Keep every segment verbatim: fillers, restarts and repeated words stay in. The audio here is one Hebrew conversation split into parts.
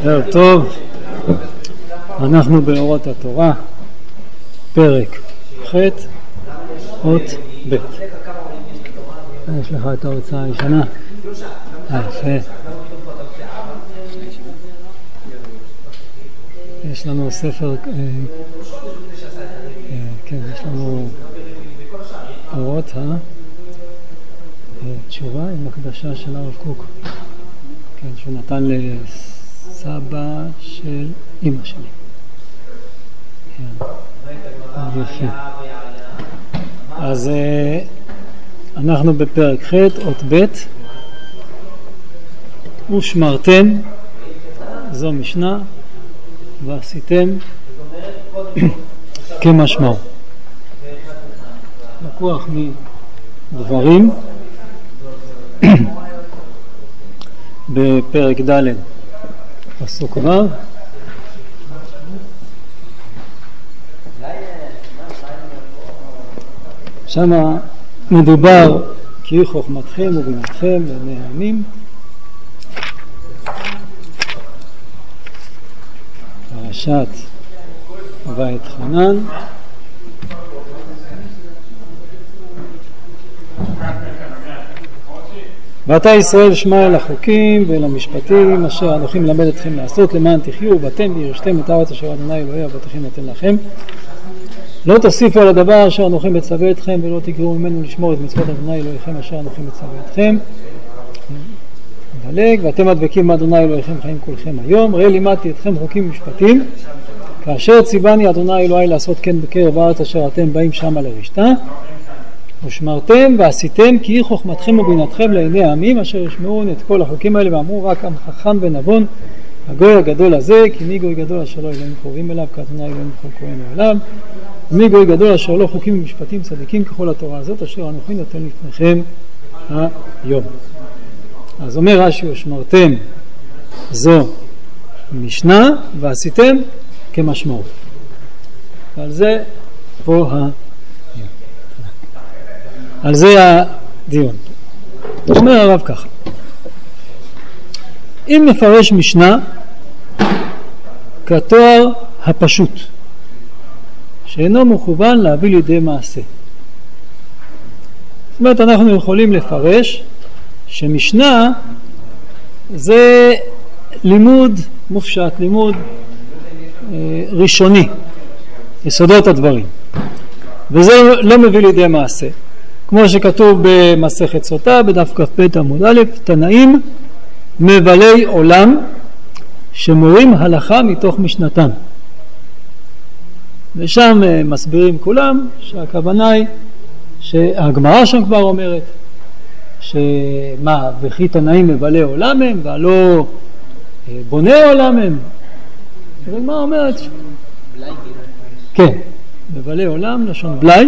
ערב טוב, אנחנו באורות התורה, פרק ח' אות ב'. יש לך את ההוצאה הישנה? אה, יפה. יש לנו ספר, אה, אה, כן, יש לנו אורות התשובה עם הקדשה של הרב קוק, כן, שהוא נתן לסבא של אמא שלי. כן, יפה. אז אה, אנחנו בפרק ח' אות ב', ושמרתם, זו משנה, ועשיתם כמשמעו. לקוח מדברים בפרק ד' פסוק ו', שמה מדובר כי חוכמתכם ובינתכם לעיני העמים. פרשת בית חנן. ואתה ישראל שמע אל החוקים ואל המשפטים אשר אנוכי מלמד אתכם לעשות למען תחיו ובאתם וירשתם את הארץ אשר אדוני אלוהי אבותיכם נותן לכם. לא תוסיפו על הדבר אשר אנוכי מצווה אתכם ולא תגרעו ממנו לשמור את מצוות אדוני אלוהיכם אשר אנוכי מצווה אתכם. דלג, ואתם הדבקים מאדוני אלוהיכם חיים כולכם היום. ראה לימדתי אתכם חוקים ומשפטים כאשר ציווני אדוני אלוהי לעשות כן בקרב הארץ אשר אתם באים שמה לרשתה. ושמרתם ועשיתם כי היא חוכמתכם ובינתכם לעיני העמים אשר ישמעון את כל החוקים האלה ואמרו רק עם חכם ונבון הגוי הגדול הזה, כי מי גוי גדול אשר לא אלוהים קרובים אליו כאדוני אלוהים בכל קוראינו אליו, ומי גוי גדול אשר לא חוקים ומשפטים צדיקים ככל התורה הזאת אשר אנוכי נותן לפניכם היום. אז אומר רש"י, ושמרתם זו משנה ועשיתם כמשמעו. ועל זה פה ה... על זה הדיון. אומר הרב ככה, אם נפרש משנה כתואר הפשוט שאינו מכוון להביא לידי מעשה, זאת אומרת אנחנו יכולים לפרש שמשנה זה לימוד מופשט, לימוד אה, ראשוני, יסודות הדברים, וזה לא מביא לידי מעשה, כמו שכתוב במסכת סוטה בדף כ"ב עמוד א', תנאים מבלי עולם שמורים הלכה מתוך משנתם. ושם מסבירים כולם שהכוונה היא שהגמרא שם כבר אומרת שמה, וכי תנאים מבלי עולם הם והלא בוני עולם הם. הגמרא אומרת ש... כן, מבלי עולם לשון בלי,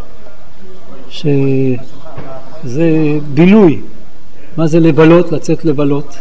שזה בילוי. מה זה לבלות? לצאת לבלות,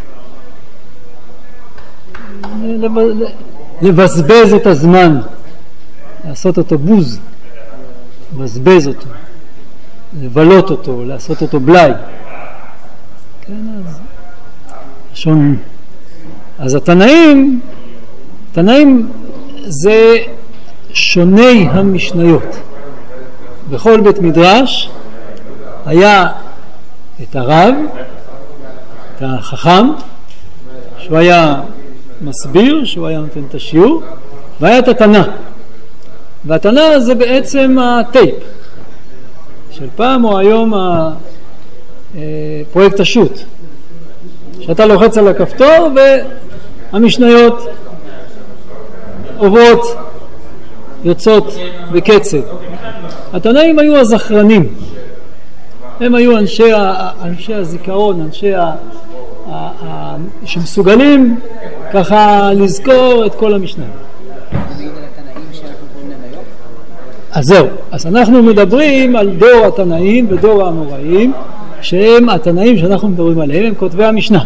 לבזבז את הזמן, לעשות אותו בוז, לבזבז אותו, לבלות אותו, לעשות אותו בלי. כן, אז שון. אז התנאים, תנאים זה שוני המשניות. בכל בית מדרש היה את הרב, את החכם, שהוא היה מסביר, שהוא היה נותן את השיעור, והיה את התנא. והתנא זה בעצם הטייפ של פעם או היום הפרויקט השו"ת, שאתה לוחץ על הכפתור והמשניות עוברות, יוצאות בקצב. התנאים היו הזכרנים, הם היו אנשי, אנשי הזיכרון, אנשי ה, ה, ה, שמסוגלים ככה לזכור את כל המשנה. אז זהו, אז אנחנו מדברים על דור התנאים ודור האמוראים, שהם התנאים שאנחנו מדברים עליהם, הם כותבי המשנה.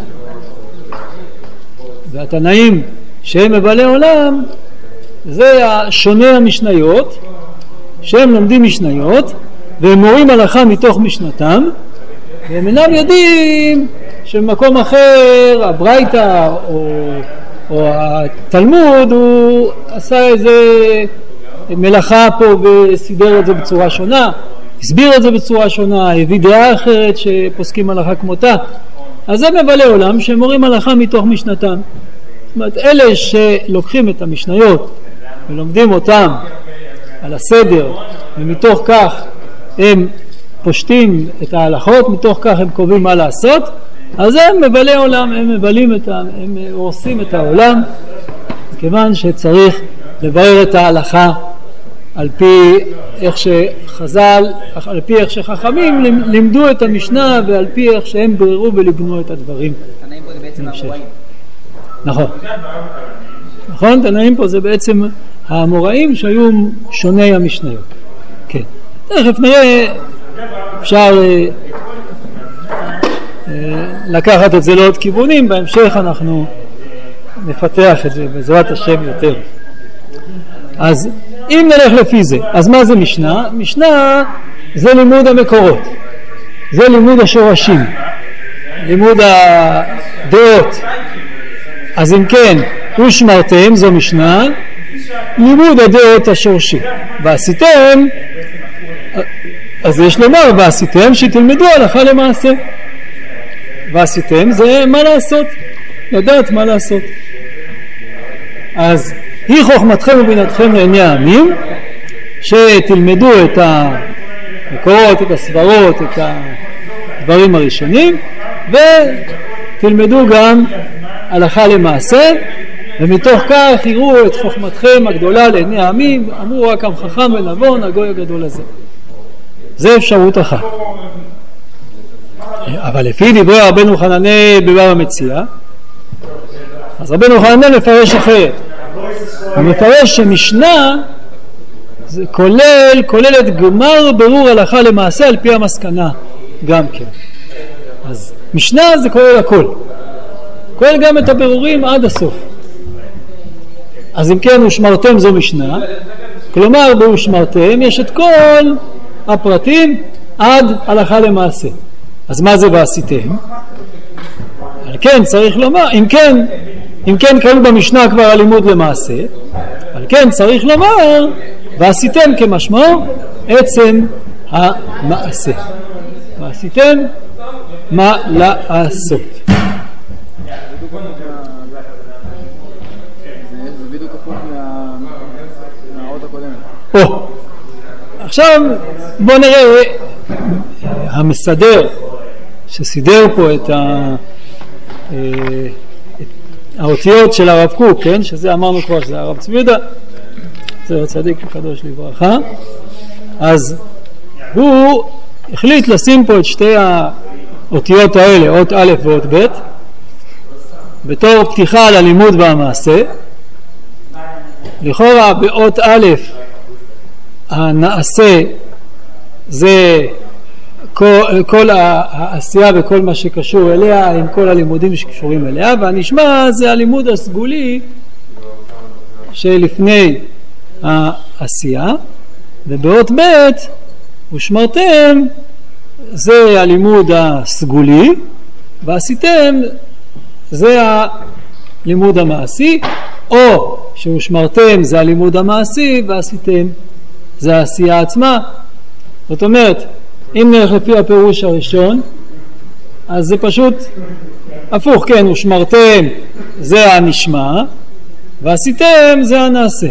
והתנאים שהם מבלי עולם, זה שונה המשניות, שהם לומדים משניות, והם מורים הלכה מתוך משנתם, והם אינם יודעים שבמקום אחר, הברייתא או או התלמוד הוא עשה איזה מלאכה פה וסידר את זה בצורה שונה, הסביר את זה בצורה שונה, הביא דעה אחרת שפוסקים הלכה כמותה. אז זה מבלי עולם שמורים הלכה מתוך משנתם. זאת אומרת, אלה שלוקחים את המשניות ולומדים אותם על הסדר, ומתוך כך הם פושטים את ההלכות, מתוך כך הם קובעים מה לעשות, אז הם מבלי עולם, הם מבלים את ה... הם הורסים את העולם, כיוון שצריך לברר את ההלכה על פי איך שחז"ל, על פי איך שחכמים לימדו את המשנה, ועל פי איך שהם בררו ולבנו את הדברים. תנאים פה זה בעצם האמוראים. נכון. נכון, תנאים פה זה בעצם האמוראים שהיו שוני המשניות. כן. תכף נראה, אפשר אה, אה, לקחת את זה לעוד כיוונים, בהמשך אנחנו נפתח את זה בעזרת השם יותר. אז אם נלך לפי זה, אז מה זה משנה? משנה זה לימוד המקורות, זה לימוד השורשים, לימוד הדעות. אז אם כן, ושמרתם זו משנה, לימוד הדעות השורשי. ועשיתם, אז יש לומר, ועשיתם שתלמדו הלכה למעשה. ועשיתם זה מה לעשות, לדעת מה לעשות. אז היא חוכמתכם ובינתכם לעיני העמים, שתלמדו את המקורות, את הסברות, את הדברים הראשונים, ותלמדו גם הלכה למעשה, ומתוך כך יראו את חוכמתכם הגדולה לעיני העמים. אמרו רק עם חכם ונבון הגוי הגדול הזה. זה אפשרות אחת. אבל לפי דברי רבנו חננאל בבבא מציעא, אז רבנו חננאל מפרש אחרת. הוא מפרש שמשנה זה כולל, כולל את גמר ברור הלכה למעשה על פי המסקנה גם כן. אז משנה זה כולל הכל, כולל גם את הבירורים עד הסוף. אז אם כן, ושמרתם זו משנה, כלומר בושמרתם יש את כל הפרטים עד הלכה למעשה. אז מה זה ועשיתם? על כן צריך לומר, אם כן, אם כן כלול במשנה כבר הלימוד למעשה, על כן צריך לומר ועשיתם כמשמעו עצם המעשה. ועשיתם מה לעשות. זה בדיוק הפוך מהאות הקודמת. או, עכשיו בוא נראה המסדר שסידר פה את ה... האותיות של הרב קוק, כן? שזה אמרנו כבר שזה הרב צבי יהודה, זה צדיק הקדוש לברכה. אז הוא החליט לשים פה את שתי האותיות האלה, אות א' ואות ב', בתור פתיחה ללימוד והמעשה. לכאורה באות א' הנעשה זה כל, כל העשייה וכל מה שקשור אליה, עם כל הלימודים שקשורים אליה, והנשמע זה הלימוד הסגולי שלפני העשייה. ובאות ב' ושמרתם זה הלימוד הסגולי, ועשיתם זה הלימוד המעשי, או שהושמרתם זה הלימוד המעשי ועשיתם זה העשייה עצמה. זאת אומרת, אם נלך לפי הפירוש הראשון, אז זה פשוט הפוך, כן, ושמרתם זה הנשמע ועשיתם זה הנעשה.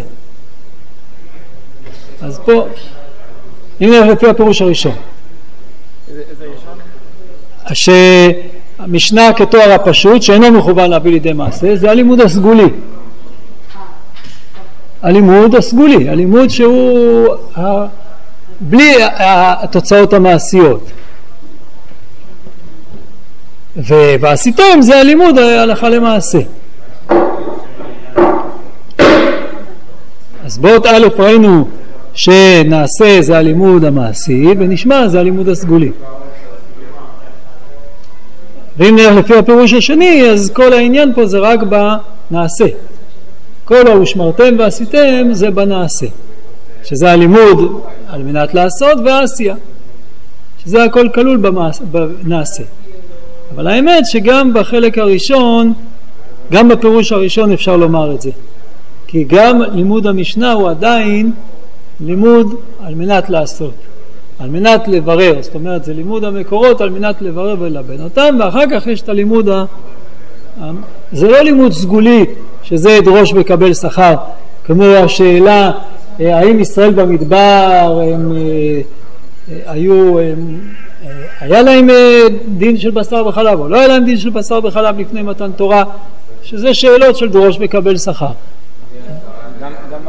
אז פה אם נלך לפי הפירוש הראשון, איזה ראשון? שהמשנה כתואר הפשוט שאינו מכוון להביא לידי מעשה, זה הלימוד הסגולי, הלימוד הסגולי, הלימוד שהוא ה... בלי התוצאות המעשיות. ועשיתם זה הלימוד הלכה למעשה. אז באות א' ראינו שנעשה זה הלימוד המעשי, ונשמע זה הלימוד הסגולי. ואם נלך לפי הפירוש השני, אז כל העניין פה זה רק בנעשה. כל הושמרתם ועשיתם זה בנעשה, שזה הלימוד על מנת לעשות והעשייה, שזה הכל כלול במעשה, בנעשה. אבל האמת שגם בחלק הראשון, גם בפירוש הראשון אפשר לומר את זה, כי גם לימוד המשנה הוא עדיין לימוד על מנת לעשות, על מנת לברר, זאת אומרת זה לימוד המקורות על מנת לברר ולבן אותם, ואחר כך יש את הלימוד, ה... זה לא לימוד סגולי שזה דרוש וקבל שכר, כמו השאלה האם ישראל במדבר הם, היו, הם, היה להם דין של בשר וחלב או לא היה להם דין של בשר וחלב לפני מתן תורה, שזה שאלות של דרוש וקבל שכר. גם, גם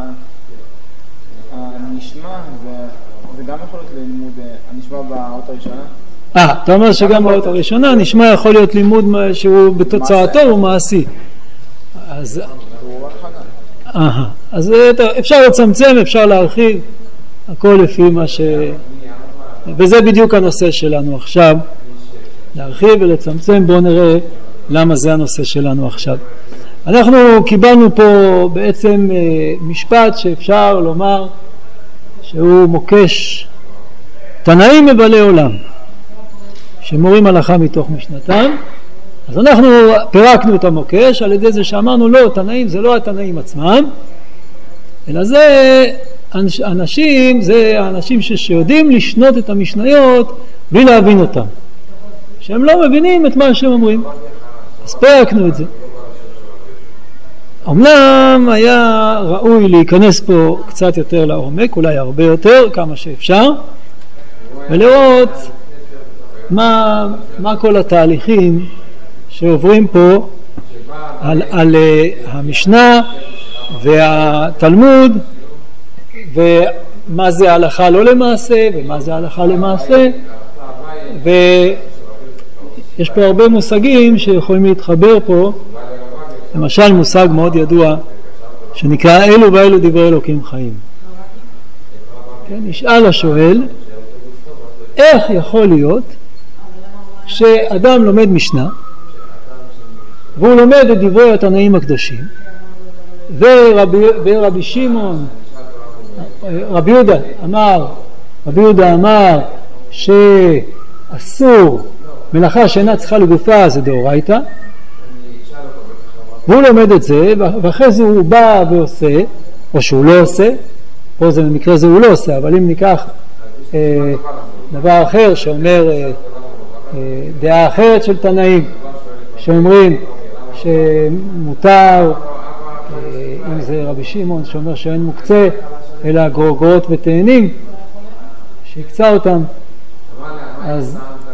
הנשמע זה גם יכול להיות לימוד הנשמע באות הראשונה? אה, אתה אומר שגם באות הראשונה נשמע יכול להיות לימוד שהוא בתוצאתו הוא מעשי. אז אה, אז אפשר לצמצם, אפשר להרחיב, הכל לפי מה ש... וזה בדיוק הנושא שלנו עכשיו, להרחיב ולצמצם. בואו נראה למה זה הנושא שלנו עכשיו. אנחנו קיבלנו פה בעצם משפט שאפשר לומר שהוא מוקש תנאים מבעלי עולם שמורים הלכה מתוך משנתם. אז אנחנו פירקנו את המוקש על ידי זה שאמרנו לא, תנאים זה לא התנאים עצמם, אלא זה אנשים, זה האנשים שיודעים לשנות את המשניות בלי להבין אותם, שהם לא מבינים את מה שהם אומרים. אז פירקנו את זה. אמנם היה ראוי להיכנס פה קצת יותר לעומק, אולי הרבה יותר, כמה שאפשר, ולראות מה, מה כל התהליכים שעוברים פה על, על uh, המשנה והתלמוד, ומה זה הלכה לא למעשה ומה זה הלכה למעשה, ויש פה הרבה מושגים שיכולים להתחבר פה. למשל מושג מאוד ידוע שנקרא אלו ואלו דברי אלוקים חיים. כן, נשאל השואל, איך יכול להיות שאדם לומד משנה והוא לומד את דברי התנאים הקדושים, ורבי, ורבי שמעון, רבי יהודה אמר, רבי יהודה אמר שאסור מלאכה שאינה צריכה לגופה זה דאורייתא, והוא לומד את זה, ואחרי זה הוא בא ועושה, או שהוא לא עושה, פה זה במקרה זה הוא לא עושה, אבל אם ניקח אה, דבר אחר שאומר אה, אה, דעה אחרת של תנאים, שאומרים שמותר, אם זה רבי שמעון שאומר שאין מוקצה אלא גרוגרות ותאנים שיקצה אותם, אז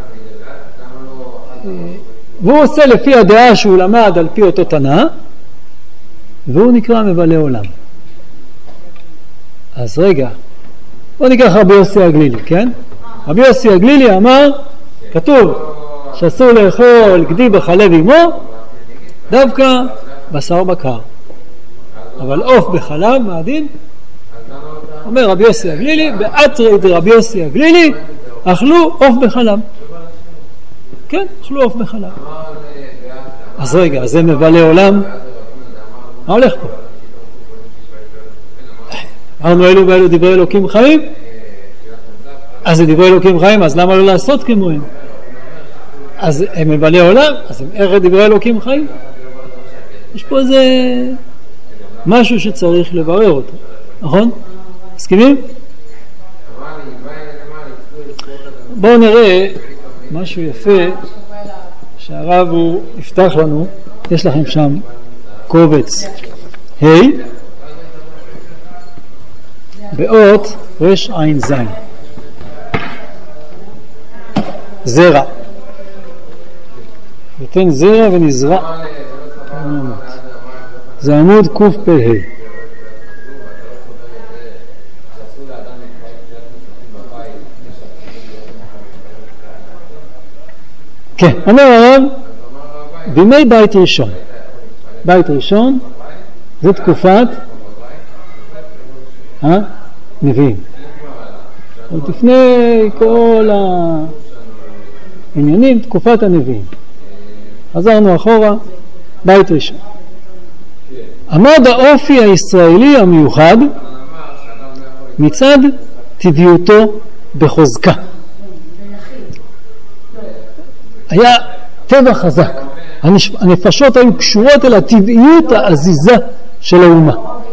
והוא עושה לפי הדעה שהוא למד על פי אותו תנא, והוא נקרא מבעלי עולם. אז רגע, בוא ניקח רבי יוסי הגלילי, כן? רבי יוסי הגלילי אמר, כתוב שאסור לאכול גדי בחלב עמו דווקא בשר בקר, אבל עוף בחלב מה הדין? אומר רבי יוסי הגלילי, באתרי דרבי יוסי הגלילי אכלו עוף בחלב. כן, אכלו עוף בחלב. אז רגע, זה מבעלי עולם? מה הולך פה? אמרנו אלו ואלו דברי אלוקים חיים, אז זה דברי אלוקים חיים, אז למה לא לעשות כמוהם? אז הם מבעלי עולם, אז הם איך דברי אלוקים חיים? יש פה איזה משהו שצריך לברר אותו, נכון? מסכימים? בואו נראה משהו יפה שהרב הוא יפתח לנו. יש לכם שם קובץ ה' באות רש עין זין, זרע, ותן זרע ונזרע, זה עמוד קוף פה ה'. כן, אומר הרב, בימי בית ראשון, בית ראשון זה תקופת הנביאים, עוד לפני כל העניינים, תקופת הנביאים. חזרנו אחורה, בית ראשון. עמד האופי הישראלי המיוחד מצד טבעיותו בחוזקה. היה טבע חזק, הנפשות היו קשורות אל הטבעיות העזיזה של האומה.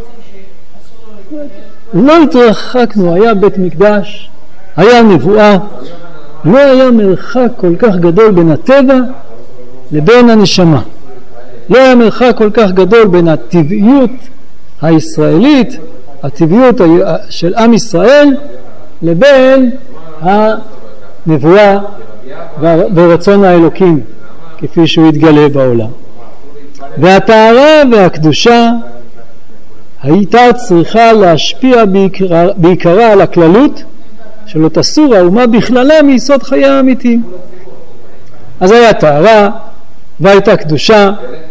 לא התרחקנו, היה בית מקדש, היה נבואה, לא היה מרחק כל כך גדול בין הטבע לבין הנשמה. לא היה מרחק כל כך גדול בין הטבעיות הישראלית, הטבעיות של עם ישראל, לבין הנבואה ורצון האלוקים כפי שהוא התגלה בעולם. והטהרה והקדושה הייתה צריכה להשפיע בעיקרה, בעיקרה על הכללות, שלא תסור האומה בכללה מיסוד חיי האמיתיים. אז היה טהרה והייתה קדושה,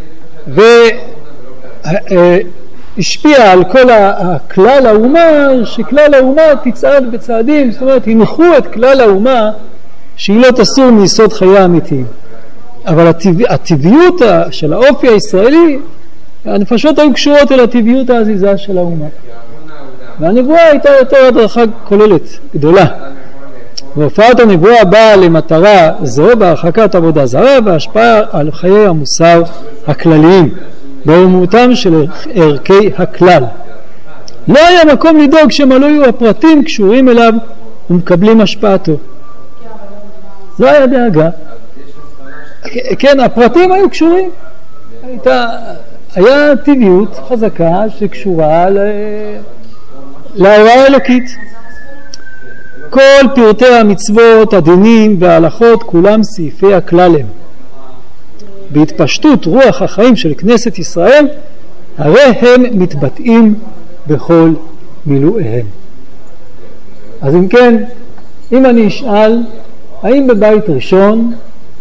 והשפיע על כל הכלל האומה, שכלל האומה תצעד בצעדים, זאת אומרת הנחו את כלל האומה שהיא לא תסור מיסוד חיי האמיתיים. אבל הטבע, הטבעיות של האופי הישראלי, הנפשות היו קשורות אל הטבעיות העזיזה של האומה. והנבואה הייתה יותר הדרכה כוללת, גדולה. והופעת הנבואה באה למטרה זו בהרחקת עבודה זרה והשפעה על חיי המוסר הכלליים, ברומותם של ערכי הכלל. לא היה מקום לדאוג שמלא יהיו הפרטים קשורים אליו ומקבלים השפעתו. לא היה דאגה. כן, הפרטים היו קשורים. הייתה, היה טבעיות חזקה שקשורה ל... להוראה האלוקית. כל פרטי המצוות, הדינים וההלכות, כולם סעיפי הכלל הם. בהתפשטות רוח החיים של כנסת ישראל, הרי הם מתבטאים בכל מילואיהם. אז אם כן, אם אני אשאל, האם בבית ראשון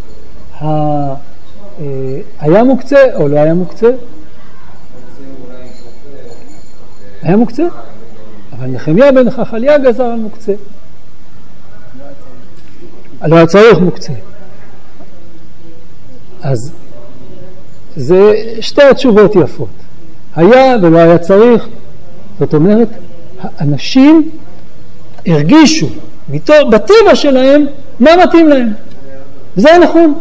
היה מוקצה או לא היה מוקצה? היה מוקצה, אבל נחמיה בן חכליה גזר על מוקצה. לא היה צריך מוקצה. אז זה שתי התשובות יפות. היה ולא היה צריך. זאת אומרת, האנשים הרגישו בטבע שלהם מה מתאים להם. וזה נכון.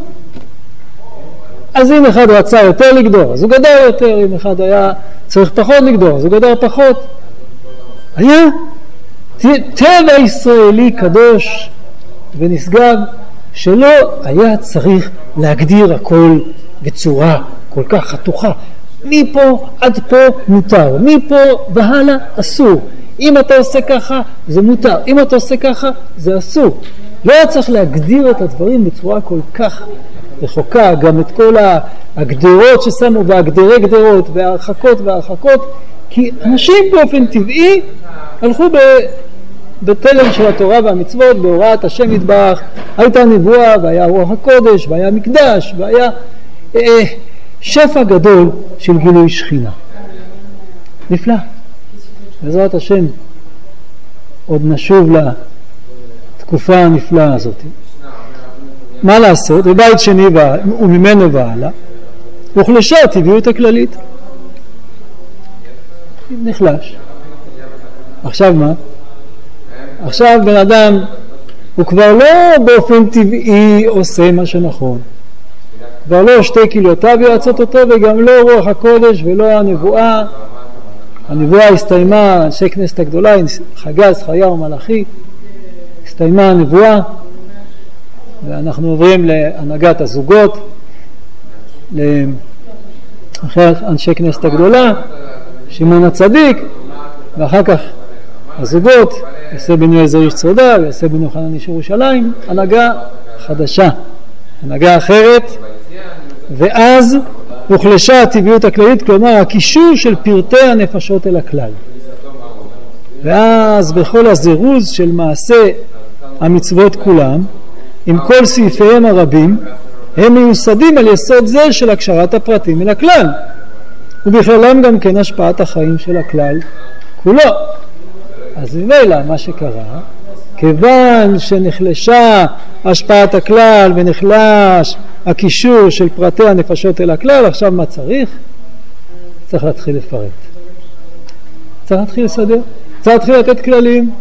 אז אם אחד רצה יותר לגדור, אז הוא גדר יותר. אם אחד היה צריך פחות לגדור, אז הוא גדר פחות. היה טבע ישראלי קדוש ונשגב, שלא היה צריך להגדיר הכל בצורה כל כך חתוכה. מפה עד פה מותר, מפה והלאה אסור. אם אתה עושה ככה זה מותר, אם אתה עושה ככה זה אסור. לא היה צריך להגדיר את הדברים בצורה כל כך רחוקה, גם את כל הגדרות ששמו והגדרי גדרות וההרחקות וההרחקות, כי אנשים באופן טבעי הלכו ב... בתלם של התורה והמצוות, בהוראת השם יתברך. הייתה נבואה והיה רוח הקודש והיה מקדש והיה אה, שפע גדול של גילוי שכינה. נפלא. בעזרת השם עוד נשוב לתקופה הנפלאה הזאת. מה לעשות? בבית שני וממנו והלאה הוחלשה הטבעיות הכללית. נחלש. עכשיו מה? עכשיו בן אדם הוא כבר לא באופן טבעי עושה מה שנכון. כבר לא שתי כליותיו יועצות אותו, וגם לא רוח הקודש ולא הנבואה. הנבואה הסתיימה, אנשי כנסת הגדולה, חגי, זכריה ומלאכי, הסתיימה הנבואה, ואנחנו עוברים להנהגת הזוגות, אחרי אנשי כנסת הגדולה, שמעון הצדיק, ואחר כך הזוגות, יעשה בנו עזר איש צרודה, ויעשה בנו חנן איש ירושלים, הנהגה חדשה, הנהגה אחרת, ואז הוחלשה הטבעיות הכללית, כלומר הקישור של פרטי הנפשות אל הכלל. ואז בכל הזירוז של מעשה המצוות כולם, עם כל סעיפיהם הרבים, הם מיוסדים על יסוד זה של הקשרת הפרטים אל הכלל, ובכללם גם כן השפעת החיים של הכלל כולו. אז ממילא מה שקרה, כיוון שנחלשה השפעת הכלל ונחלש הקישור של פרטי הנפשות אל הכלל, עכשיו מה צריך? צריך להתחיל לפרט. צריך להתחיל לסדר. צריך להתחיל לתת כללים.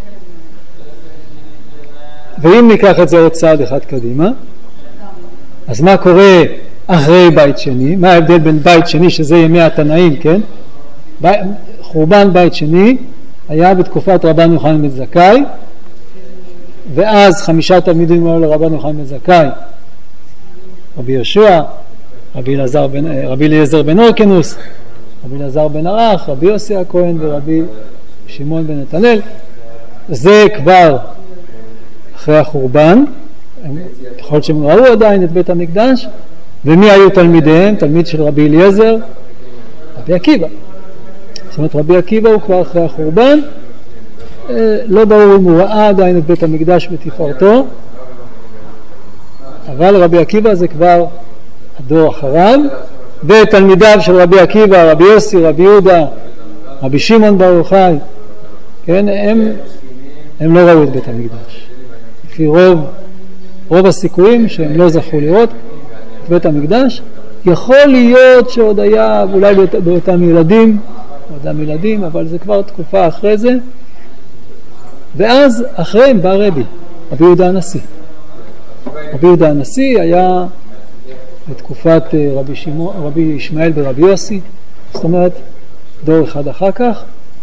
ואם ניקח את זה עוד צעד אחד קדימה, אז מה קורה אחרי בית שני. מה ההבדל בין בית שני, שזה ימי התנאים, כן? בי, חורבן בית שני היה בתקופת רבן יוחנן בן זכאי, ואז חמישה תלמידים היו לרבן יוחנן בן זכאי, רבי יהושע, רבי אלעזר בן, רבי אליעזר בן אורקנוס, רבי אלעזר בן ערך, רבי יוסי הכהן ורבי שמעון בן נתנאל. זה כבר אחרי החורבן, יכול להיות שהם ראו עדיין את בית המקדש. ומי היו תלמידיהם? תלמיד של רבי אליעזר, רבי עקיבא. זאת אומרת, רבי עקיבא הוא כבר אחרי החורבן, לא ברור אם הוא ראה עדיין את בית המקדש בתפארתו, אבל רבי עקיבא זה כבר הדור אחריו, ותלמידיו של רבי עקיבא, רבי יוסי, רבי יהודה, רבי שמעון בר יוחאי, כן, הם, הם לא ראו את בית המקדש. לפי רוב, רוב הסיכויים שהם לא זכו לראות את בית המקדש. יכול להיות שעוד היה אולי באותם ילדים, באותם ילדים, אבל זה כבר תקופה אחרי זה. ואז אחריהם בא רבי, רבי יהודה הנשיא. רבי יהודה הנשיא היה בתקופת רבי, שימו, רבי ישמעאל ורבי יוסי, זאת אומרת דור אחד אחר כך,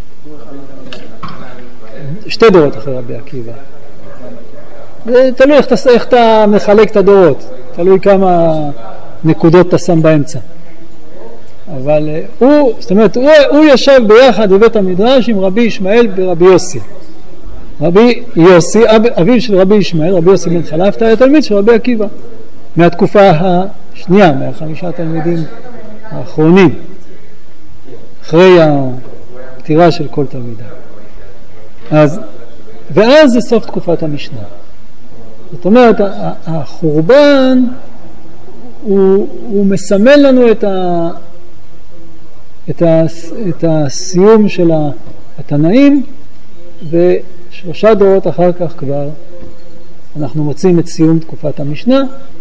שתי דורות אחרי רבי עקיבא. זה תלוי איך אתה, איך אתה מחלק את הדורות, תלוי כמה נקודות אתה שם באמצע. אבל הוא, זאת אומרת, הוא, הוא ישב ביחד בבית המדרש עם רבי ישמעאל ורבי יוסי. רבי יוסי, אב, אביו של רבי ישמעאל, רבי יוסי בן חלפתא, היה תלמיד של רבי עקיבא, מהתקופה השנייה, מהחמישה תלמידים האחרונים, אחרי הפטירה של כל תלמידה. אז, ואז זה סוף תקופת המשנה. זאת אומרת, החורבן הוא, הוא מסמל לנו את, ה, את, ה, את הסיום של התנאים, ושלושה דורות אחר כך כבר אנחנו מוצאים את סיום תקופת המשנה,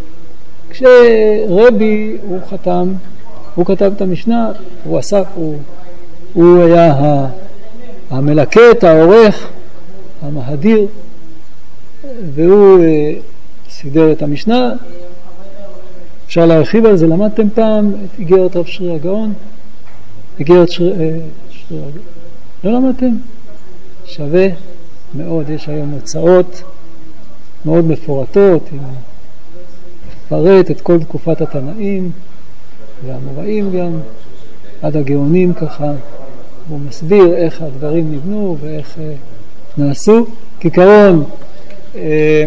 כשרבי הוא חתם, הוא כתב את המשנה, הוא אסף, הוא, הוא היה המלקט, העורך, המהדיר, והוא סידר את המשנה. אפשר להרחיב על זה, למדתם פעם את איגרת רב שרי הגאון? איגרת שרי, שרי הגאון. לא למדתם? שווה מאוד, יש היום הוצאות מאוד מפורטות, עם מפרט את כל תקופת התנאים והמוראים גם, עד הגאונים ככה, הוא מסביר איך הדברים נבנו ואיך אה, נעשו. כעיקרון, אה,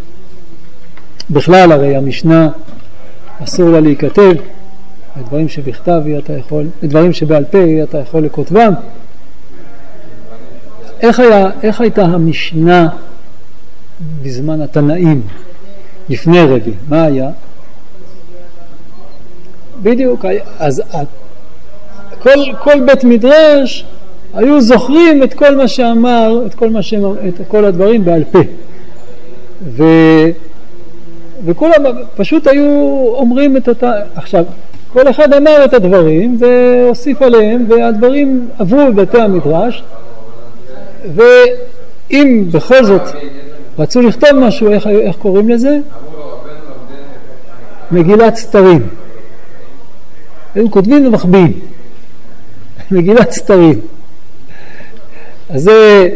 בכלל הרי המשנה אסור לה להיכתב, הדברים שבכתב אתה יכול, הדברים שבעל פה אתה יכול לכותבם. איך, היה, איך הייתה המשנה בזמן התנאים, לפני רבי? מה היה? בדיוק, אז כל, כל בית מדרש היו זוכרים את כל מה שאמר, את כל, מה שאמר, את כל הדברים בעל פה. ו, וכולם פשוט היו אומרים את אותה, עכשיו, כל אחד אמר את הדברים והוסיף עליהם, והדברים עברו בבתי המדרש, ואם בכל זאת רצו לכתוב משהו, איך, איך קוראים לזה? מגילת סתרים. הם כותבים ומחביאים. מגילת סתרים. אז זה...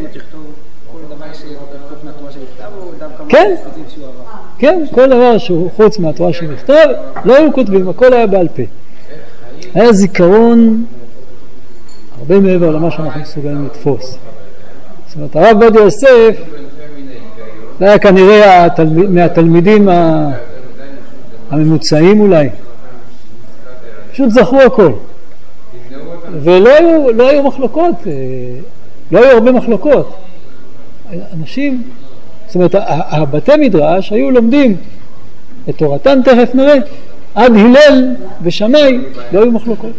כן, כן, כל דבר שהוא חוץ מהתורה שנכתב, לא היו כותבים, הכל היה בעל פה. היה זיכרון הרבה מעבר למה שאנחנו מסוגלים לתפוס. זאת אומרת, הרב עובדיה יוסף, זה היה כנראה התלמיד, מהתלמידים הממוצעים אולי. פשוט זכרו הכל. ולא היו, לא היו מחלוקות, לא היו הרבה מחלוקות. אנשים, זאת אומרת, הבתי מדרש היו לומדים את תורתן, תכף נראה, עד הלל ושמאי לא היו מחלוקות.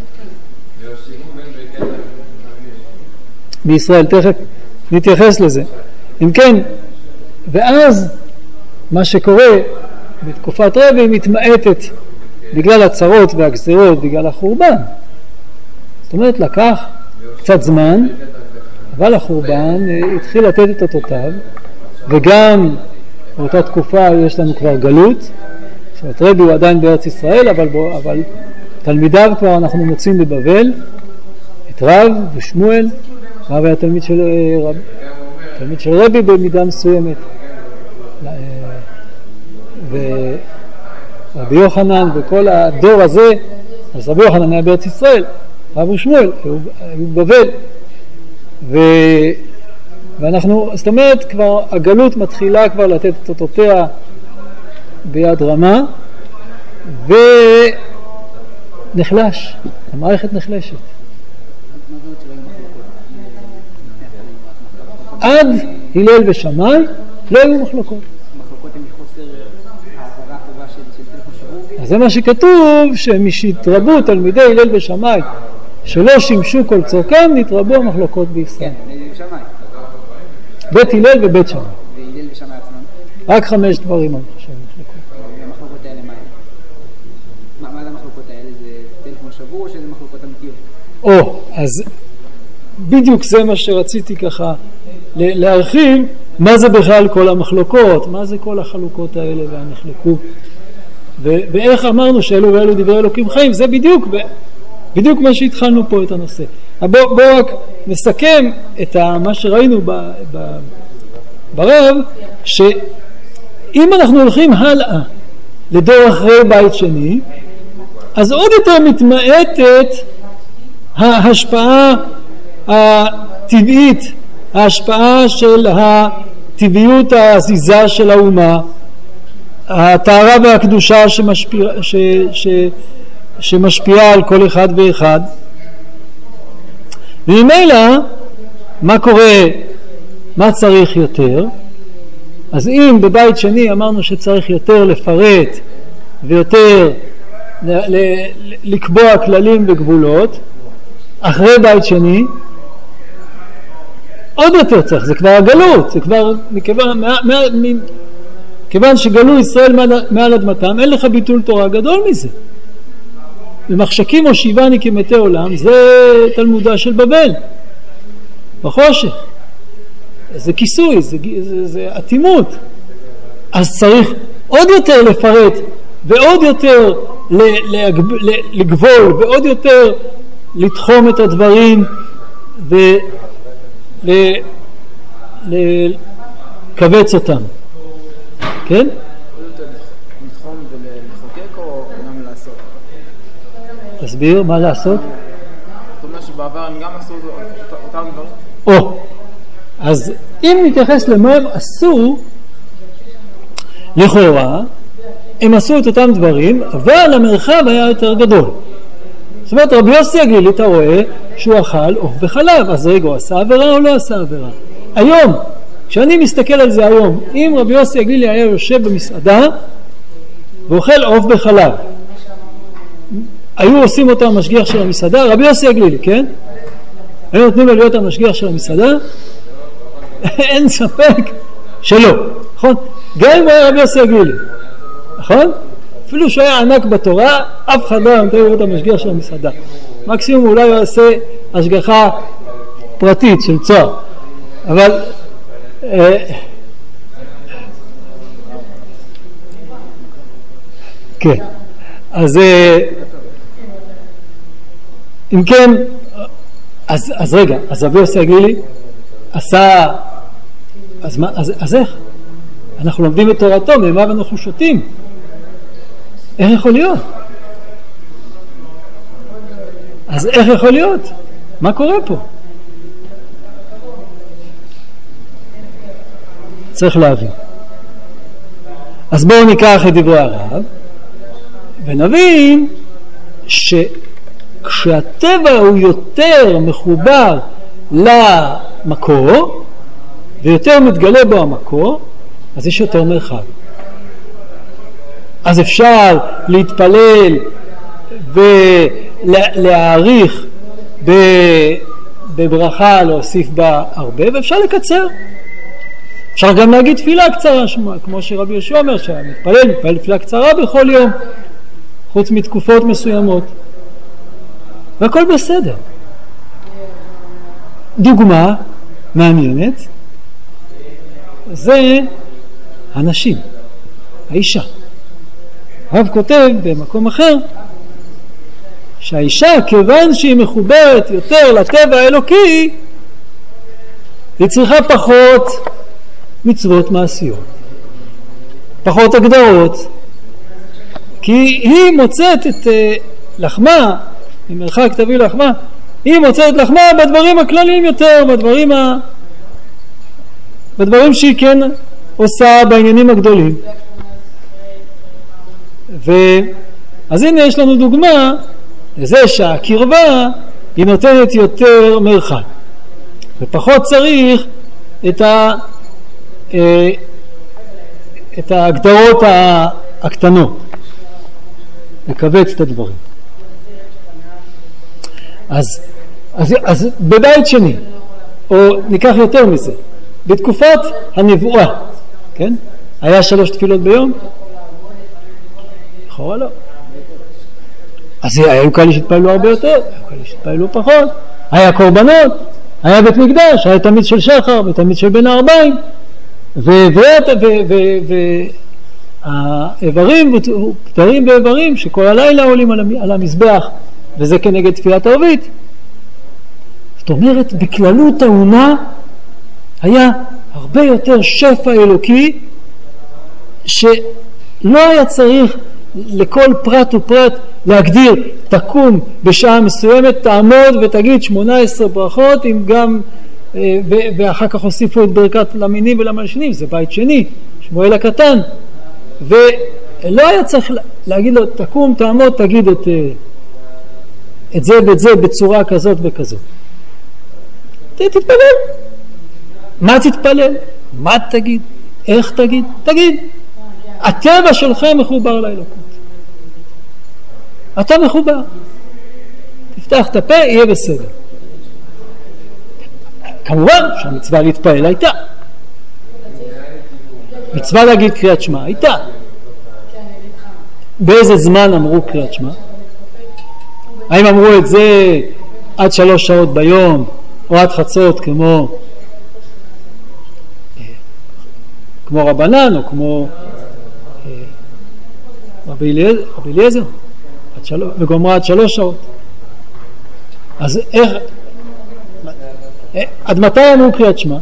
בישראל, תכף נתייחס לזה. אם כן, ואז מה שקורה בתקופת רבי מתמעטת בגלל הצרות והגזירות, בגלל החורבן. זאת אומרת, לקח קצת זמן, אבל החורבן התחיל לתת את אותותיו, וגם באותה תקופה יש לנו כבר גלות, זאת אומרת, רבי הוא עדיין בארץ ישראל, אבל, בו, אבל תלמידיו כבר אנחנו מוצאים בבבל, את רב ושמואל, רב היה תלמיד של, רב, תלמיד של רבי במידה מסוימת, ורבי יוחנן וכל הדור הזה, אז רבי יוחנן היה בארץ ישראל, רב ושמואל היו, היו בבבל, ו... ואנחנו, זאת אומרת, כבר הגלות מתחילה כבר לתת את אותותיה ביד רמה, ונחלש, המערכת נחלשת. עד הלל ושמאי לא היו מחלוקות. מחלוקות הן מחוסר העברה טובה של טלפון שבור? אז זה מה שכתוב, שמשהתרבו תלמידי הלל ושמאי שלא שימשו כל צורכם, נתרבו המחלוקות בישראל. כן, הלל ושמאי. בית הלל ובית שמאי. והלל ושמאי עצמם? רק חמש דברים אני חושב. המחלוקות האלה מה הם? מה זה המחלוקות האלה? זה טלפון שבור או שזה מחלוקות אמיתיות? או, אז בדיוק זה מה שרציתי ככה להרחיב, מה זה בכלל כל המחלוקות, מה זה כל החלוקות האלה והנחלקו, ואיך אמרנו שאלו ואלו דברי אלוקים חיים, זה בדיוק, בדיוק מה שהתחלנו פה את הנושא. בואו בוא רק נסכם את מה שראינו ב, ב, ברב, שאם אנחנו הולכים הלאה לדור אחרי בית שני, אז עוד יותר מתמעטת ההשפעה הטבעית, ההשפעה של הטבעיות העזיזה של האומה, הטהרה והקדושה שמשפיע, ש, ש, שמשפיעה על כל אחד ואחד. וממילא, מה קורה, מה צריך יותר? אז אם בבית שני אמרנו שצריך יותר לפרט ויותר ל- ל- לקבוע כללים וגבולות, אחרי בית שני עוד יותר צריך, זה כבר הגלות, זה כבר מכיוון, מה, מה, מכיוון שגלו ישראל מעל, מעל אדמתם, אין לך ביטול תורה גדול מזה. ומחשכים הושיבני כמתי עולם, זה תלמודה של בבל בחושך, זה כיסוי, זה, זה, זה אטימות. אז צריך עוד יותר לפרט ועוד יותר לגבול ועוד יותר לתחום את הדברים ולקבץ אותם. כן? לתחום ולחוקק או גם לעשות? תסביר מה לעשות? זאת אומרת שבעבר הם גם עשו אותם דברים? או, אז אם נתייחס למה הם עשו, לכאורה הם עשו את אותם דברים, אבל המרחב היה יותר גדול. זאת אומרת, רבי יוסי הגלילי, אתה רואה שהוא אכל עוף בחלב, אז רגע, הוא עשה עבירה או לא עשה עבירה? היום, כשאני מסתכל על זה היום, אם רבי יוסי הגלילי היה יושב במסעדה ואוכל עוף בחלב, היו עושים אותו המשגיח של המסעדה, רבי יוסי הגלילי, כן? היו נותנים לו להיות המשגיח של המסעדה? אין ספק שלא, נכון? גם אם הוא היה רבי יוסי הגלילי, נכון? אפילו שהוא היה ענק בתורה, אף אחד לא נותן להיות המשגיח של המסעדה. מקסימום אולי הוא יעשה השגחה פרטית של צוהר, אבל אה, כן, אז אה, אם כן, אז, אז רגע, אז רבי יוסי הגלילי עשה, אז, מה, אז, אז איך? אנחנו לומדים את תורתו, ממה אנחנו שותים? איך יכול להיות? אז איך יכול להיות? מה קורה פה? צריך להבין. אז בואו ניקח את דברי הרב ונבין שכשהטבע הוא יותר מחובר למקור ויותר מתגלה בו המקור, אז יש יותר מרחב. אז אפשר להתפלל ולהעריך בברכה, להוסיף בה הרבה, ואפשר לקצר. אפשר גם להגיד תפילה קצרה, כמו שרבי יהושע אומר, שהמתפלל מתפלל תפילה קצרה בכל יום, חוץ מתקופות מסוימות. והכל בסדר. דוגמה מעניינת, זה הנשים, האישה. הרב כותב במקום אחר שהאישה, כיוון שהיא מחוברת יותר לטבע האלוקי, היא צריכה פחות מצוות מעשיות, פחות הגדרות, כי היא מוצאת את לחמה, ממרחק תביא לחמה, היא מוצאת לחמה בדברים הכלליים יותר, בדברים, ה... בדברים שהיא כן עושה בעניינים הגדולים. ו... אז הנה יש לנו דוגמה לזה שהקרבה היא נותנת יותר מרחק, ופחות צריך את, ה... את ההגדרות הקטנות, לקבץ את הדברים. אז, אז, אז בבית שני, או ניקח יותר מזה, בתקופת הנבואה, כן? היה שלוש תפילות ביום? לכאורה לא. אז היו כאלה שהתפעלו הרבה יותר, היו כאלה שהתפעלו פחות, היה קורבנות, היה בית מקדש, היה תמיד של שחר ותמיד של בין הארבעים, והאיברים, פטרים באיברים שכל הלילה עולים על המזבח, וזה כנגד תפילת ערבית. זאת אומרת, בכללות האומה היה הרבה יותר שפע אלוקי, שלא היה צריך לכל פרט ופרט להגדיר, תקום בשעה מסוימת, תעמוד ותגיד שמונה עשרה ברכות, אם גם, ואחר כך הוסיפו את ברכת למינים ולמלשינים, זה בית שני, שמואל הקטן, ולא היה צריך להגיד לו, תקום, תעמוד, תגיד את, את זה ואת זה בצורה כזאת וכזאת. תתפלל. מה תתפלל? מה תגיד? איך תגיד? תגיד. הטבע שלך מחובר לאלוקות. אתה מחובר. תפתח את הפה, יהיה בסדר. כמובן שהמצווה להתפעל הייתה. מצווה להגיד קריאת שמע הייתה. באיזה זמן אמרו קריאת שמע? האם אמרו את זה עד שלוש שעות ביום, או עד חצות כמו כמו רבנן, או כמו רבי אליעזר, וגומרה עד שלוש שעות. אז איך, עד מתי אמרו קריאת שמע?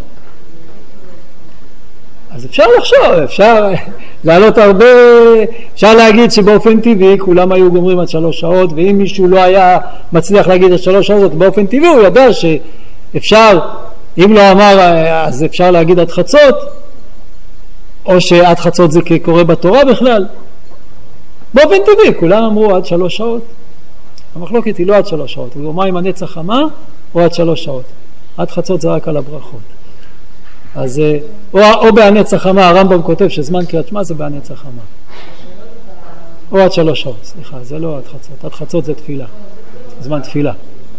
אז אפשר לחשוב, אפשר לעלות הרבה, אפשר להגיד שבאופן טבעי כולם היו גומרים עד שלוש שעות, ואם מישהו לא היה מצליח להגיד עד שלוש שעות, באופן טבעי הוא ידע שאפשר, אם לא אמר אז אפשר להגיד עד חצות, או שעד חצות זה קורה בתורה בכלל. באופן טבעי כולם אמרו עד שלוש שעות. המחלוקת היא לא עד שלוש שעות, הוא אומר אם הנצח חמה או עד שלוש שעות. עד חצות זה רק על הברכות. אז או, או בהנצח חמה, הרמב"ם כותב שזמן קריאת שמע זה בהנצח חמה, או עד שלוש שעות, סליחה, זה לא עד חצות, עד חצות זה תפילה, זמן תפילה.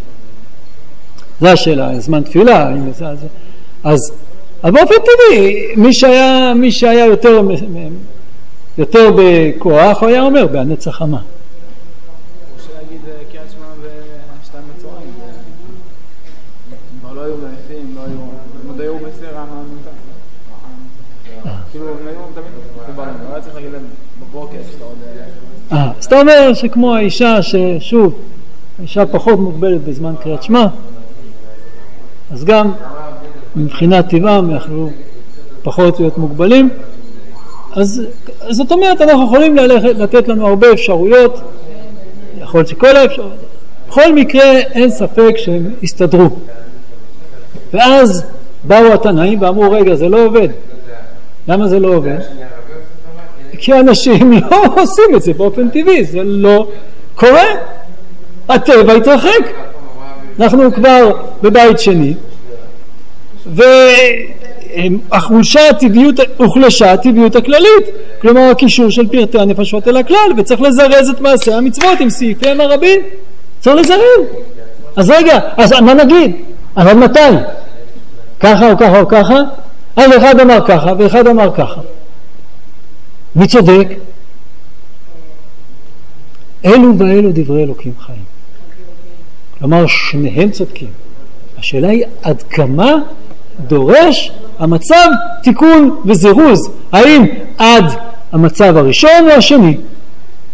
זה השאלה, זמן תפילה. זה, אז, אז, אז באופן טבעי מי שהיה, מי שהיה יותר, יותר בכוח, הוא היה אומר בהנצח חמה. אפשר להגיד קריאת שמע בשתיים בצהריים, כבר לא היו מעפים, לא היו, הם עוד היו בסדר המנותן. כאילו, הם היו תמיד מחוברים, לא היה צריך להגיד להם בבוקר שאתה עוד... אה, אז אתה אומר שכמו האישה, ששוב, האישה פחות מוגבלת בזמן קריאת שמע, אז גם מבחינת טבעם יכלו פחות להיות מוגבלים. אז זאת אומרת, אנחנו יכולים ללכת, לתת לנו הרבה אפשרויות, יכול להיות שכל האפשרויות, בכל מקרה אין ספק שהם הסתדרו. ואז באו התנאים ואמרו, רגע, זה לא עובד. למה זה לא עובד? כי אנשים לא עושים את זה באופן טבעי, זה לא קורה. הטבע התרחק. אנחנו כבר בבית שני, והחולשה הטבעיות, הוחלשה הטבעיות הכללית, כלומר הקישור של פרטי הנפשות אל הכלל, וצריך לזרז את מעשי המצוות עם סעיפיהם הרבים. צריך לזרז. אז רגע, אז מה נגיד? אבל מתי? ככה או ככה או ככה? אז אחד אמר ככה ואחד אמר ככה. מי צודק? אלו ואלו דברי אלוקים חיים. כלומר שניהם צודקים. השאלה היא עד כמה דורש המצב תיקון וזירוז. האם עד המצב הראשון או השני?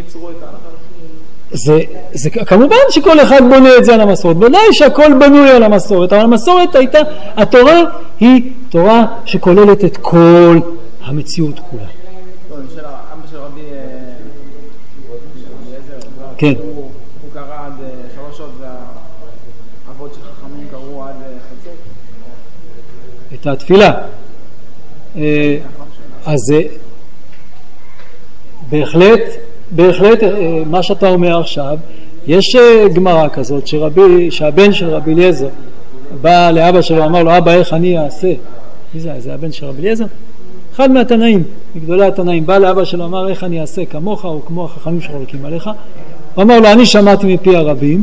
ייצרו את ההלכה. זה, זה, כמובן שכל אחד בונה את זה על המסורת, ודאי שהכל בנוי על המסורת, אבל המסורת הייתה, התורה היא תורה שכוללת את כל המציאות כולה. לא, של אבא של רבי אליעזר, כן. הוא קרא עד שלוש שעות והאבות של חכמים קראו עד חצות. את התפילה. אז בהחלט, בהחלט מה שאתה אומר עכשיו, יש גמרא כזאת שרבי, שהבן של רבי אליעזר בא לאבא שלו, אמר לו, אבא איך אני אעשה? מי זה? זה הבן של רבי אליעזר? אחד מהתנאים, מגדולי התנאים, בא לאבא שלו, אמר איך אני אעשה כמוך או כמו החכמים שחולקים עליך? הוא אמר לו, אני שמעתי מפי הרבים,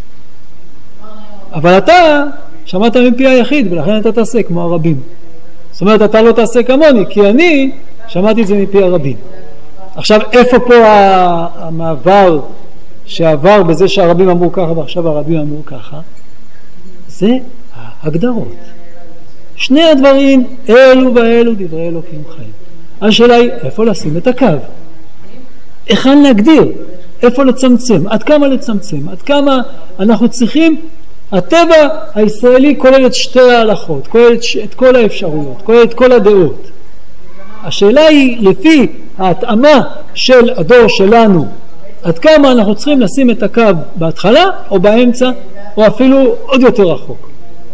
אבל אתה שמעת מפי היחיד ולכן אתה תעשה כמו הרבים. זאת אומרת, אתה לא תעשה כמוני, כי אני שמעתי את זה מפי הרבים. עכשיו, איפה פה המעבר שעבר בזה שהרבים אמרו ככה ועכשיו הרבים אמרו ככה? זה ההגדרות. שני הדברים, אלו ואלו דברי אלוקים חיים. השאלה היא, איפה לשים את הקו? היכן להגדיר? איפה לצמצם? עד כמה לצמצם? עד כמה אנחנו צריכים? הטבע הישראלי כולל את שתי ההלכות, כולל את כל האפשרויות, כולל את כל הדעות. השאלה היא, לפי ההתאמה של הדור שלנו, עד כמה אנחנו צריכים לשים את הקו בהתחלה או באמצע, או אפילו עוד יותר רחוק.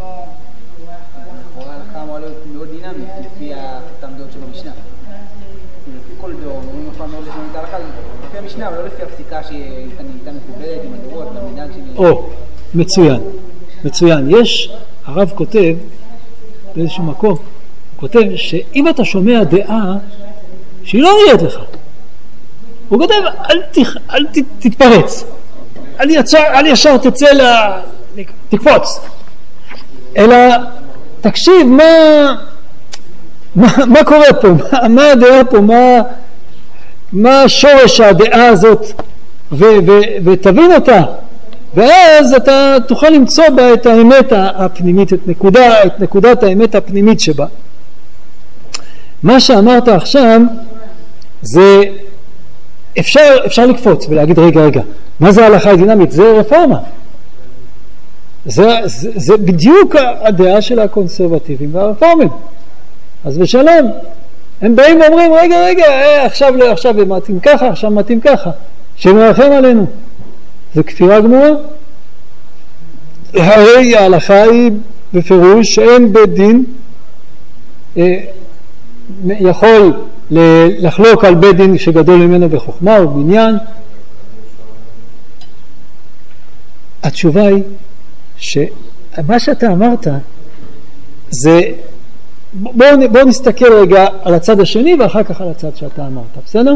ההלכה אמורה להיות מאוד דינמית לפי אותם דעות שבמשנה. לפי כל דור, אומרים לך מאוד לשנות את ההלכה, לפי המשנה, אבל לא לפי הפסיקה שהייתה מקובלת עם הדורות, במדד שלי. או, מצוין, מצוין. יש, הרב כותב, באיזשהו מקום, הוא כותב שאם אתה שומע דעה שהיא לא נראית לך, הוא כותב, אל, תח, אל ת, תתפרץ, אל ישר, אל ישר תצא ל... תקפוץ, אלא תקשיב מה, מה, מה קורה פה, מה, מה הדעה פה, מה, מה שורש הדעה הזאת, ו, ו, ותבין אותה, ואז אתה תוכל למצוא בה את האמת הפנימית, את, נקודה, את נקודת האמת הפנימית שבה. מה שאמרת עכשיו זה אפשר, אפשר לקפוץ ולהגיד רגע רגע מה זה ההלכה הדינמית? זה רפורמה, זה, זה, זה בדיוק הדעה של הקונסרבטיבים והרפורמים. אז בשלום הם באים ואומרים רגע רגע אה, עכשיו לא עכשיו מתאים ככה, עכשיו מתאים ככה, שמרחם עלינו. זה כפירה גמורה. הרי ההלכה היא בפירוש שאין בית דין אה, יכול לחלוק על בית דין שגדול ממנו בחוכמה או בניין. התשובה היא שמה שאתה אמרת זה, בואו בוא נסתכל רגע על הצד השני ואחר כך על הצד שאתה אמרת, בסדר?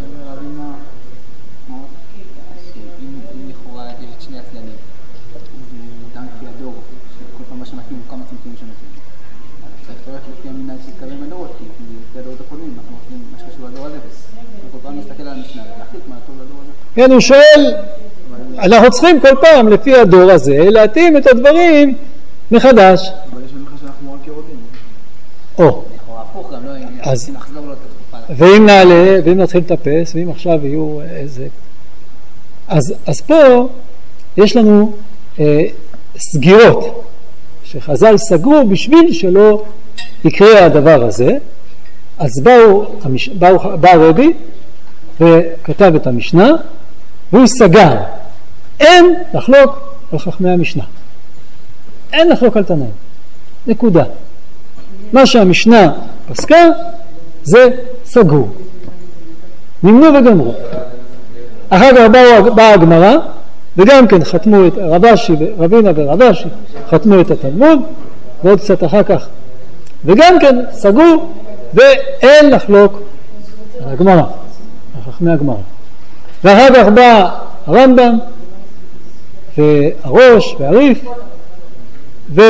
כן, הוא שואל, אנחנו צריכים כל פעם לפי הדור הזה להתאים את הדברים מחדש. אבל יש ממך שאנחנו רק יורדים. או, הפוך גם, לא רוצים לחזור לו את התקופה. ואם נעלה, ואם נתחיל לטפס, ואם עכשיו יהיו איזה... אז, אז פה יש לנו אה, סגירות שחז"ל סגרו בשביל שלא יקרה הדבר הזה. אז באו, באו, בא רבי וכתב את המשנה והוא סגר, אין לחלוק על חכמי המשנה, אין לחלוק על תנאים, נקודה. מה שהמשנה פסקה זה סגור, נמנו וגמרו. אחר כך באו, באה הגמרא וגם כן חתמו את רבשי, רבינה ורבשי חתמו את התלמוד ועוד קצת אחר כך וגם כן סגור ואין לחלוק על הגמרא, על חכמי הגמרא. ואחר כך בא הרמב"ם והראש והריף ו...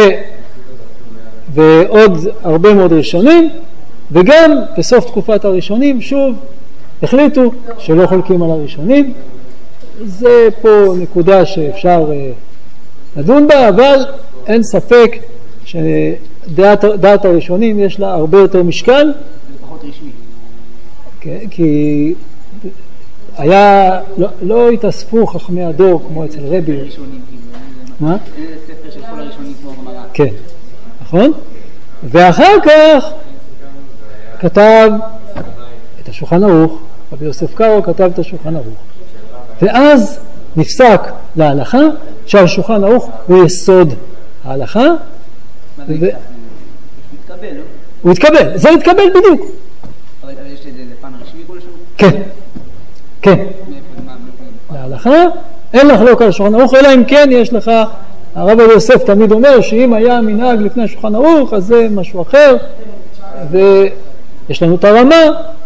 ועוד הרבה מאוד ראשונים, וגם בסוף תקופת הראשונים שוב החליטו שלא חולקים על הראשונים. זה פה נקודה שאפשר uh, לדון בה, אבל אין ספק שדעת דעת הראשונים יש לה הרבה יותר משקל. זה פחות רשמי. כי, כי היה, לא, לא התאספו חכמי הדור כמו אצל רבי. מה? איזה ספר של כל הראשונים כמו הגמרא. כן, נכון? ואחר כך כתב את השולחן ערוך, רבי יוסף קארו כתב את השולחן ערוך. ואז נפסק להלכה שהשולחן ערוך הוא יסוד ההלכה. מה זה נפסק? הוא התקבל, לא? הוא התקבל, זה התקבל בדיוק. אבל יש איזה פן רשמי כלשהו? כן, כן. מאיפה זה מה? להלכה, אין לחלוק על השולחן ערוך, אלא אם כן יש לך, הרב יוסף תמיד אומר שאם היה מנהג לפני השולחן ערוך, אז זה משהו אחר, ויש לנו את הרמה,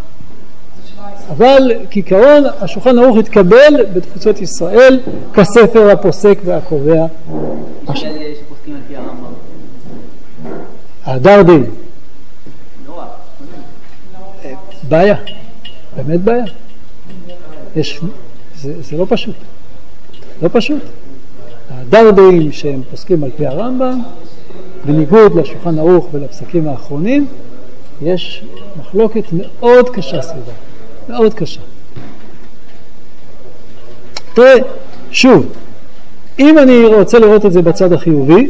אבל כעיקרון השולחן ערוך התקבל בתפוצות ישראל כספר הפוסק והקובע. יש כאלה שפוסקים על פי הרמב"ם. הדר דין. לא רק. בעיה, באמת בעיה. יש, זה, זה לא פשוט. לא פשוט. הדרדאים שהם פוסקים על פי הרמב"ם, בניגוד לשולחן ערוך ולפסקים האחרונים, יש מחלוקת מאוד קשה סביבה. מאוד קשה. תראה, שוב, אם אני רוצה לראות את זה בצד החיובי,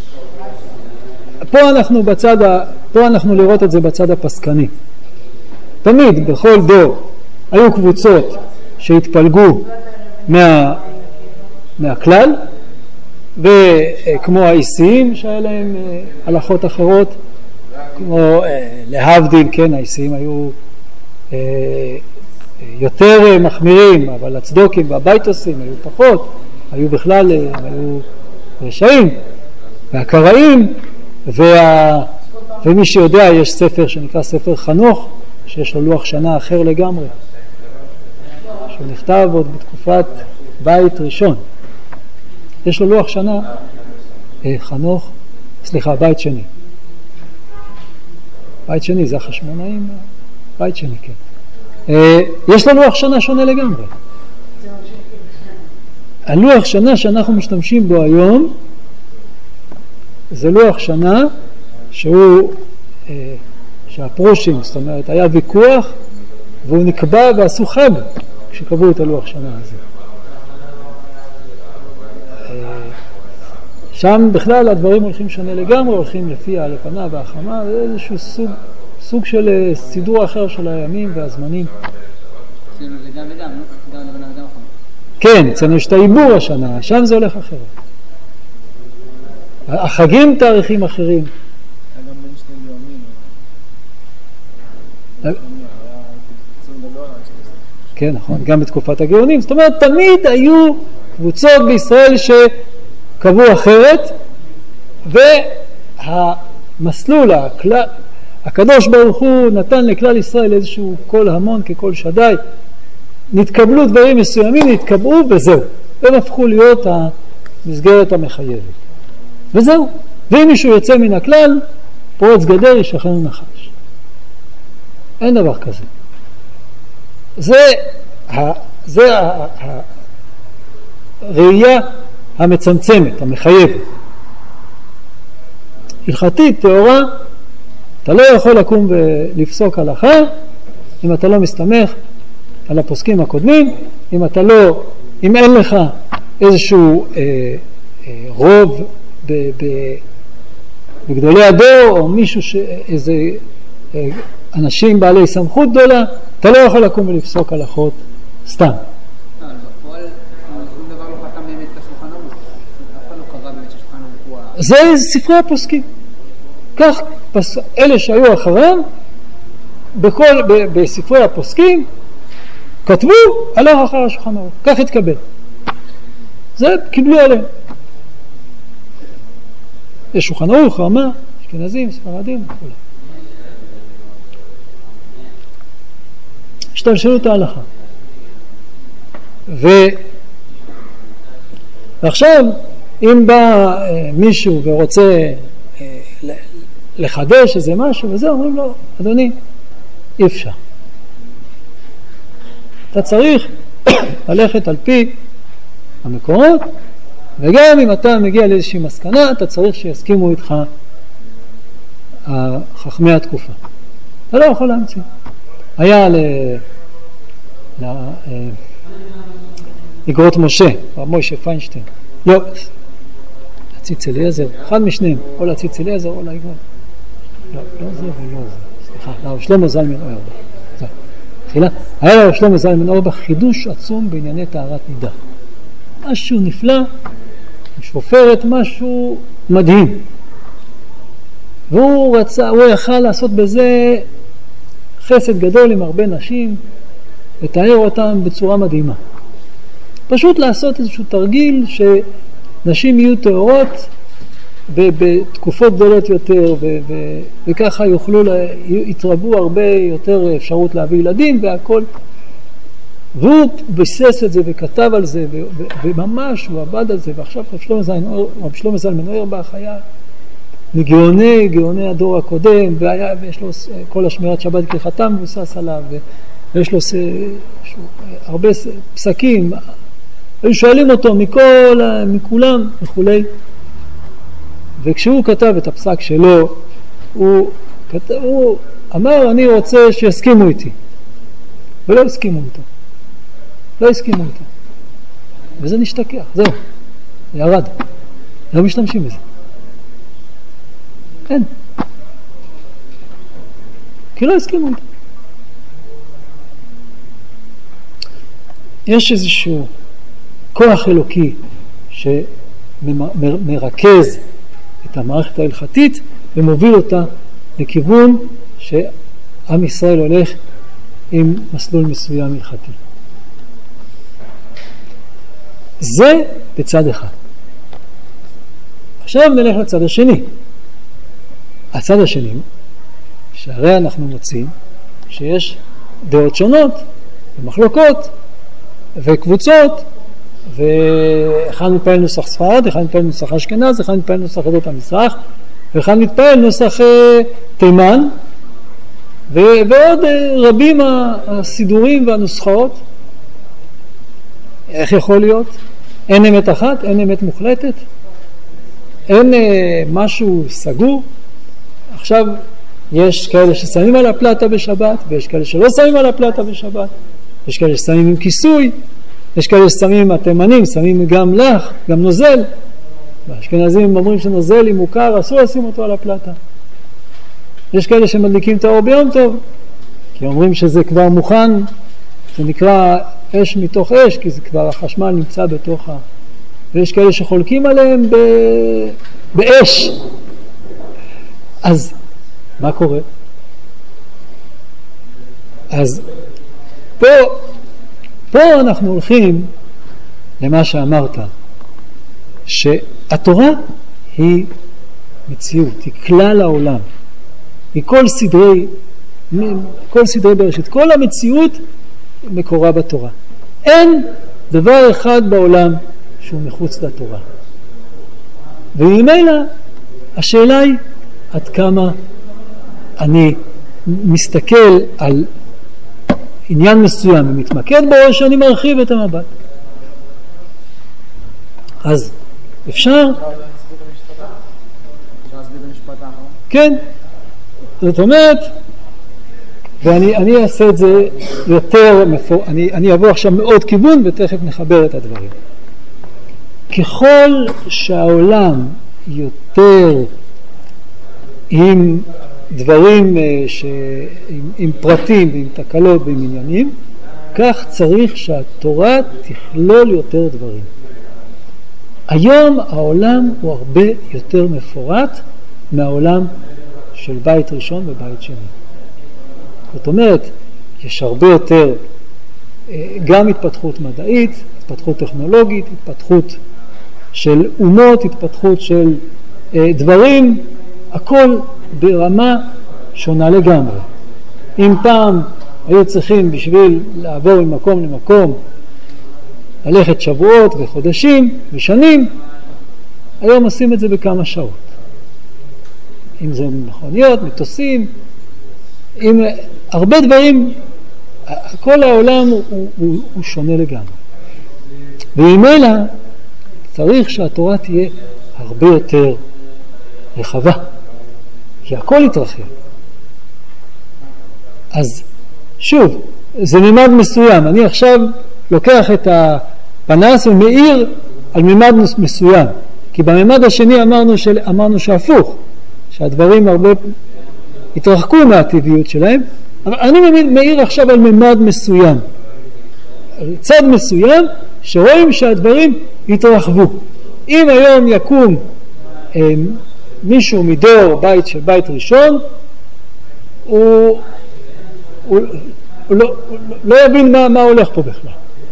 פה אנחנו בצד ה... פה אנחנו לראות את זה בצד הפסקני. תמיד, בכל דור, היו קבוצות שהתפלגו מה... מהכלל, וכמו האיסיים שהיה להם הלכות אחרות, כמו להבדיל, כן, האיסיים היו יותר מחמירים, אבל הצדוקים והבייטוסים היו פחות, היו בכלל, היו רשעים, והקראים, וה... ומי שיודע, יש ספר שנקרא ספר חנוך, שיש לו לוח שנה אחר לגמרי, שהוא נכתב עוד בתקופת בית ראשון. יש לו לוח שנה, חנוך, סליחה, בית שני. בית שני, זה החשמונאים, בית שני, כן. יש לו לוח שנה שונה לגמרי. הלוח שנה שאנחנו משתמשים בו היום, זה לוח שנה שהוא, שהפרושים, זאת אומרת, היה ויכוח, והוא נקבע ועשו חג כשקבעו את הלוח שנה הזה. שם בכלל הדברים הולכים שונה לגמרי, הולכים לפי הלפנה והחמה, זה איזשהו סוג, סוג של סידור אחר של הימים והזמנים. אצלנו זה גם וגם, לא? גם לבנה וגם חמה. כן, אצלנו יש את העיבור השנה, שם זה הולך אחרת. החגים תאריכים אחרים. היה גם בין שני גאונים. היה קיצור גדול עד שבסוף. כן, נכון, גם בתקופת הגאונים. זאת אומרת, תמיד היו קבוצות בישראל שקבעו אחרת, והמסלול, הכלל, הקדוש ברוך הוא נתן לכלל ישראל איזשהו קול המון כקול שדי. נתקבלו דברים מסוימים, נתקבעו וזהו. הם הפכו להיות המסגרת המחייבת. וזהו. ואם מישהו יוצא מן הכלל, פורץ גדר ישחרר נחש. אין דבר כזה. זה, זה הראייה המצמצמת, המחייבת. הלכתית, תיאורה, אתה לא יכול לקום ולפסוק הלכה אם אתה לא מסתמך על הפוסקים הקודמים, אם אתה לא, אם אין לך איזשהו אה, אה, רוב ב, ב, בגדולי הדור, או מישהו, ש, איזה אה, אנשים בעלי סמכות גדולה, אתה לא יכול לקום ולפסוק הלכות סתם. אבל בפועל, שום דבר לא חתם באמת את השולחן ערוך. אף אחד לא קבע באמת שהשולחן ערוך הוא... זה ספרי הפוסקים. כך, פס... אלה שהיו אחריהם, בכל, ב, בספרי הפוסקים, כתבו, הלך אחר השולחן ערוך. כך התקבל. זה קיבלו עליהם. יש שולחן ערוך, רמה, אשכנזים, ספרדים, וכו'. השתלשלות ההלכה. ו... ועכשיו, אם בא אה, מישהו ורוצה אה, לחדש איזה משהו, וזה אומרים לו, אדוני, אי אפשר. אתה צריך ללכת על פי המקורות, וגם אם אתה מגיע לאיזושהי מסקנה, אתה צריך שיסכימו איתך חכמי התקופה. אתה לא יכול להמציא. היה לאגרות משה, רב מוישה פיינשטיין. לא, להציץ אליעזר, אחד משניהם, או להציץ אליעזר או לאגרות. לא, לא זה ולא זה. סליחה, לרב שלמה זלמן אוירבך. תחילה, היה לרב שלמה זלמן אוירבך חידוש עצום בענייני טהרת נידה. משהו נפלא, שופרת, משהו מדהים. והוא רצה, הוא יכל לעשות בזה חסד גדול עם הרבה נשים, לתאר אותם בצורה מדהימה. פשוט לעשות איזשהו תרגיל שנשים יהיו טהורות בתקופות גדולות יותר, ו- ו- וככה יוכלו, לה, יתרבו הרבה יותר אפשרות להביא ילדים והכל. והוא ביסס את זה וכתב על זה, ו- ו- וממש הוא עבד על זה, ועכשיו רב שלמה זלמן אוירבך היה מגאוני, גאוני הדור הקודם, והיה, ויש לו כל השמירת שבת כהלכתה מבוסס עליו, ויש לו הרבה פסקים, היו שואלים אותו מכל, מכולם וכולי. וכשהוא כתב את הפסק שלו, הוא, כתב, הוא אמר, אני רוצה שיסכימו איתי. ולא הסכימו איתו. לא הסכימו איתו. וזה נשתכח, זהו. זה ירד. לא משתמשים בזה. אין. כי לא הסכימו איתו. יש איזשהו כוח אלוקי שמרכז את המערכת ההלכתית ומוביל אותה לכיוון שעם ישראל הולך עם מסלול מסוים הלכתי. זה בצד אחד. עכשיו נלך לצד השני. הצד השני, שהרי אנחנו מוצאים שיש דעות שונות ומחלוקות וקבוצות, ואחד מתפעל נוסח ספרד, אחד מתפעל נוסח אשכנז, אחד מתפעל נוסח עדות המזרח, ואחד מתפעל נוסח תימן, ועוד רבים הסידורים והנוסחאות. איך יכול להיות? אין אמת אחת, אין אמת מוחלטת, אין משהו סגור. עכשיו יש כאלה ששמים על הפלטה בשבת, ויש כאלה שלא שמים על הפלטה בשבת, יש כאלה ששמים עם כיסוי, יש כאלה ששמים, התימנים שמים גם לח, גם נוזל. האשכנזים אומרים שנוזל אם מוכר, אסור לשים אותו על הפלטה. יש כאלה שמדליקים את האור ביום טוב, כי אומרים שזה כבר מוכן, זה נקרא אש מתוך אש, כי זה כבר החשמל נמצא בתוך ה... ויש כאלה שחולקים עליהם ב... באש. אז מה קורה? אז פה, פה אנחנו הולכים למה שאמרת, שהתורה היא מציאות, היא כלל העולם, היא כל סדרי, כל סדרי בראשית, כל המציאות מקורה בתורה. אין דבר אחד בעולם שהוא מחוץ לתורה. וממילא השאלה היא עד כמה אני מסתכל על עניין מסוים ומתמקד בו, או שאני מרחיב את המבט. אז אפשר... כן. זאת אומרת, ואני אני אעשה את זה יותר, אני, אני אעבור עכשיו מאוד כיוון ותכף נחבר את הדברים. ככל שהעולם יותר עם דברים, ש... עם, עם פרטים ועם תקלות ועם עניינים, כך צריך שהתורה תכלול יותר דברים. היום העולם הוא הרבה יותר מפורט מהעולם של בית ראשון ובית שני. זאת אומרת, יש הרבה יותר גם התפתחות מדעית, התפתחות טכנולוגית, התפתחות של אומות, התפתחות של דברים, הכל ברמה שונה לגמרי. אם פעם היו צריכים בשביל לעבור ממקום למקום ללכת שבועות וחודשים ושנים, היום עושים את זה בכמה שעות. אם זה מכוניות, מטוסים, עם הרבה דברים, כל העולם הוא, הוא, הוא שונה לגמרי. וממילא צריך שהתורה תהיה הרבה יותר רחבה, כי הכל יתרחב. אז שוב, זה ממד מסוים. אני עכשיו לוקח את הפנס ומאיר על ממד מסוים. כי בממד השני אמרנו, של, אמרנו שהפוך, שהדברים הרבה התרחקו מהטבעיות שלהם, אבל אני מאיר עכשיו על ממד מסוים, על צד מסוים, שרואים שהדברים התרחבו. אם היום יקום אה, מישהו מדור בית של בית ראשון, הוא, הוא, הוא, לא, הוא לא יבין מה, מה הולך פה בכלל.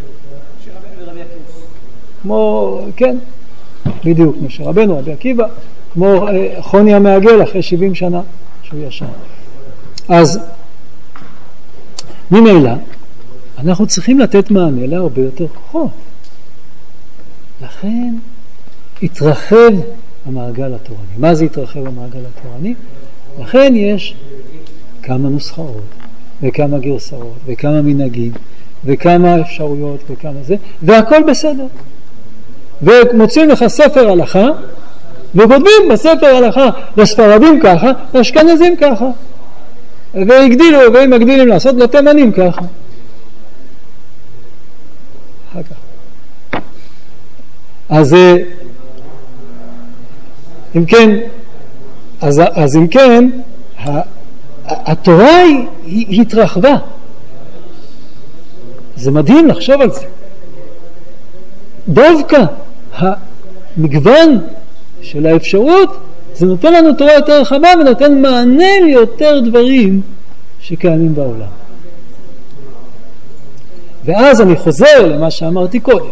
כמו, כן, בדיוק, משה רבנו, רבי עקיבא, כמו אה, חוני המעגל אחרי שבעים שנה שהוא ישן. אז ממילא אנחנו צריכים לתת מענה להרבה יותר כוחות. לכן התרחב המעגל התורני. מה זה התרחב המעגל התורני? לכן יש כמה נוסחאות וכמה גרסאות וכמה מנהגים וכמה אפשרויות וכמה זה, והכל בסדר. ומוצאים לך ספר הלכה וכותבים בספר הלכה לספרדים ככה, לאשכנזים ככה, והגדילו והם מגדילים לעשות לתימנים ככה. אחר כך. אז אם כן, אז, אז אם כן, התורה היא, היא התרחבה. זה מדהים לחשוב על זה. דווקא המגוון של האפשרות, זה נותן לנו תורה יותר רחבה ונותן מענה ליותר דברים שקיימים בעולם. ואז אני חוזר למה שאמרתי קודם.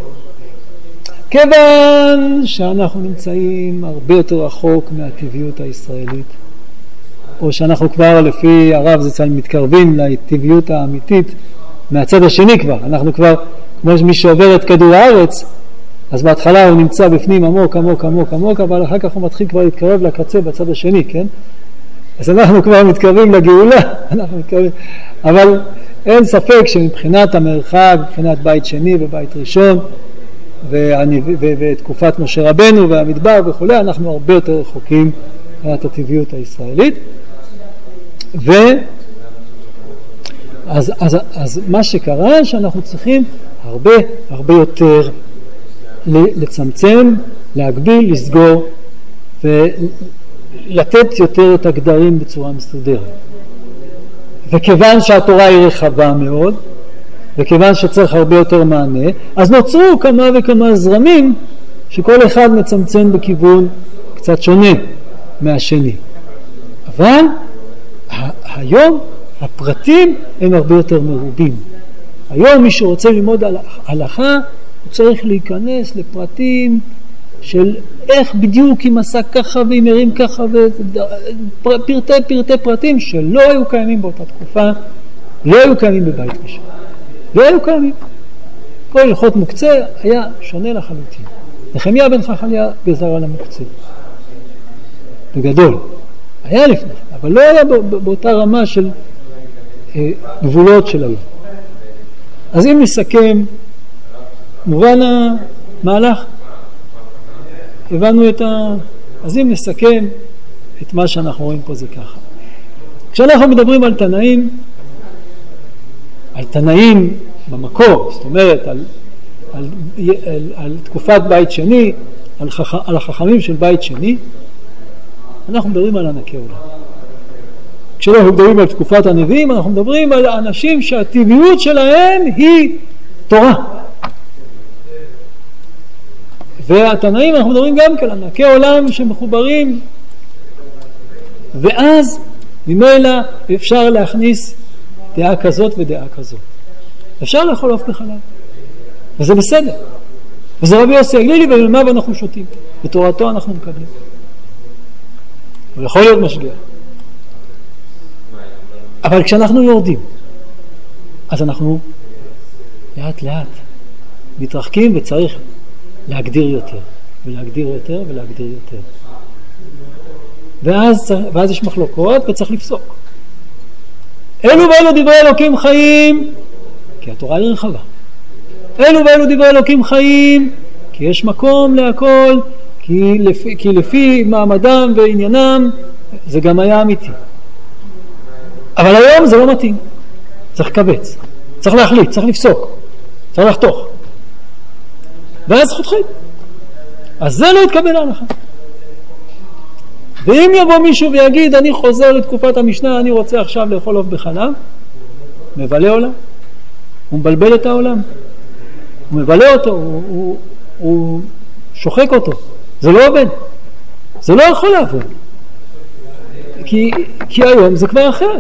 כיוון שאנחנו נמצאים הרבה יותר רחוק מהטבעיות הישראלית, או שאנחנו כבר לפי הרב זצ"ל מתקרבים לטבעיות האמיתית מהצד השני כבר, אנחנו כבר, כמו מי שעובר את כדור הארץ, אז בהתחלה הוא נמצא בפנים עמוק עמוק עמוק עמוק, אבל אחר כך הוא מתחיל כבר להתקרב לקצה בצד השני, כן? אז אנחנו כבר מתקרבים לגאולה, אנחנו מתקרבים, אבל אין ספק שמבחינת המרחק, מבחינת בית שני ובית ראשון, ותקופת משה רבנו והמדבר וכו', אנחנו הרבה יותר רחוקים מבחינת הטבעיות הישראלית. ו אז, אז, אז מה שקרה שאנחנו צריכים הרבה הרבה יותר לצמצם, להגביל, לסגור ולתת יותר את הגדרים בצורה מסודרת. וכיוון שהתורה היא רחבה מאוד, וכיוון שצריך הרבה יותר מענה, אז נוצרו כמה וכמה זרמים שכל אחד מצמצם בכיוון קצת שונה מהשני. אבל היום הפרטים הם הרבה יותר מרובים. היום מי שרוצה ללמוד הלכה, הוא צריך להיכנס לפרטים של איך בדיוק אם עשה ככה ואם הרים ככה, ופרטי פרטי פרטים שלא היו קיימים באותה תקופה, לא היו קיימים בבית ראשון. לא היו קיימים. כל הלכות מוקצה היה שונה לחלוטין. נחמיה בן חכליה גזר על המוקצה. בגדול. היה לפני, אבל לא היה באותה רמה של אה, גבולות של היום. אז אם נסכם, מובן המהלך, הבנו את ה... אז אם נסכם את מה שאנחנו רואים פה זה ככה. כשאנחנו מדברים על תנאים, על תנאים במקור, זאת אומרת, על, על, על, על תקופת בית שני, על, חכ, על החכמים של בית שני, אנחנו מדברים על ענקי עולם. כשאנחנו מדברים על תקופת הנביאים, אנחנו מדברים על אנשים שהטבעיות שלהם היא תורה. והתנאים אנחנו מדברים גם כן על ענקי עולם שמחוברים, ואז ממילא אפשר להכניס דעה כזאת ודעה כזאת. אפשר לאכול עוף בחלב, וזה בסדר. וזה רבי יוסי הגלילי, ובמימיו אנחנו שותים. בתורתו אנחנו מקבלים. הוא יכול להיות משגיח. אבל כשאנחנו יורדים, אז אנחנו לאט לאט מתרחקים, וצריך להגדיר יותר, ולהגדיר יותר, ולהגדיר יותר. ואז, ואז יש מחלוקות, וצריך לפסוק. אלו ואלו דברי אלוקים חיים, כי התורה היא רחבה. אלו ואלו דברי אלוקים חיים, כי יש מקום להכל, כי לפי, כי לפי מעמדם ועניינם, זה גם היה אמיתי. אבל היום זה לא מתאים. צריך קבץ. צריך להחליט, צריך לפסוק, צריך לחתוך. ואז זכותכם. אז זה לא יתקבל להלכה. ואם יבוא מישהו ויגיד, אני חוזר לתקופת המשנה, אני רוצה עכשיו לאכול עוף בחלב, מבלה עולם. הוא מבלבל את העולם. הוא מבלה אותו, הוא, הוא, הוא שוחק אותו. זה לא עובד. זה לא יכול לעבוד. כי, כי היום זה כבר אחר.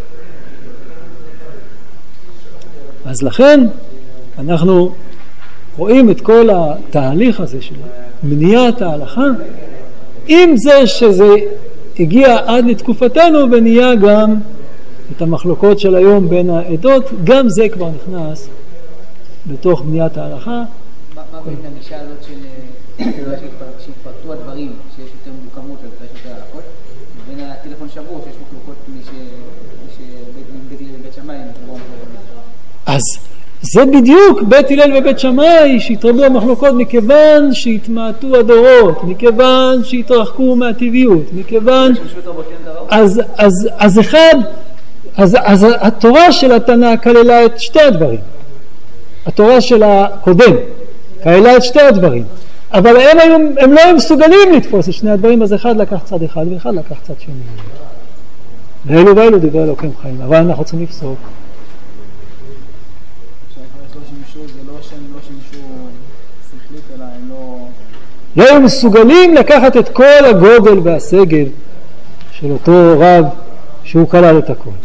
אז לכן אנחנו רואים את כל התהליך הזה של מניעת ההלכה, עם זה שזה הגיע עד לתקופתנו ונהיה גם את המחלוקות של היום בין העדות, גם זה כבר נכנס בתוך בניית ההלכה. מה בין הגישה הזאת של שהתפרטו הדברים, שיש יותר מוקמות ויש יותר הלכות, בין הטלפון שבור שיש מחלוקות מבית שמאי? אז זה בדיוק בית הלל ובית שמאי שהתרבו המחלוקות מכיוון שהתמעטו הדורות, מכיוון שהתרחקו מהטבעיות, מכיוון אז, אז, אז אחד אז, אז התורה של התנא כללה את שתי הדברים, התורה של הקודם כללה את שתי הדברים, אבל הם, הם, הם לא היו מסוגלים לתפוס את שני הדברים, אז אחד לקח צד אחד ואחד לקח צד שני, ואלו ואלו דברי אלוקים חיים, אבל אנחנו צריכים לפסוק. זה לא שהם לא שימשו שכלית, אלא הם לא... לא היו מסוגלים לקחת את כל הגודל והסגל של אותו רב שהוא כלל את הכל.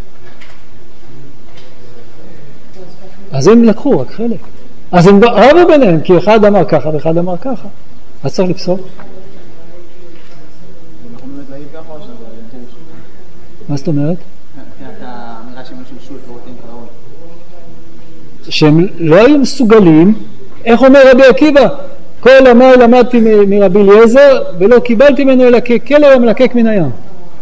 אז הם לקחו רק חלק. אז הם רבו ביניהם, כי אחד אמר ככה ואחד אמר ככה. אז צריך לפסוק. אנחנו באמת להגיד ככה או שזה ינטוש? מה זאת אומרת? מבחינת האמירה שהם לא שימשו את ורותיהם כראוי. שהם לא היו מסוגלים, איך אומר רבי עקיבא? כל אמר למדתי מרבי אליעזר ולא קיבלתי ממנו אלא ככלב המלקק מן הים.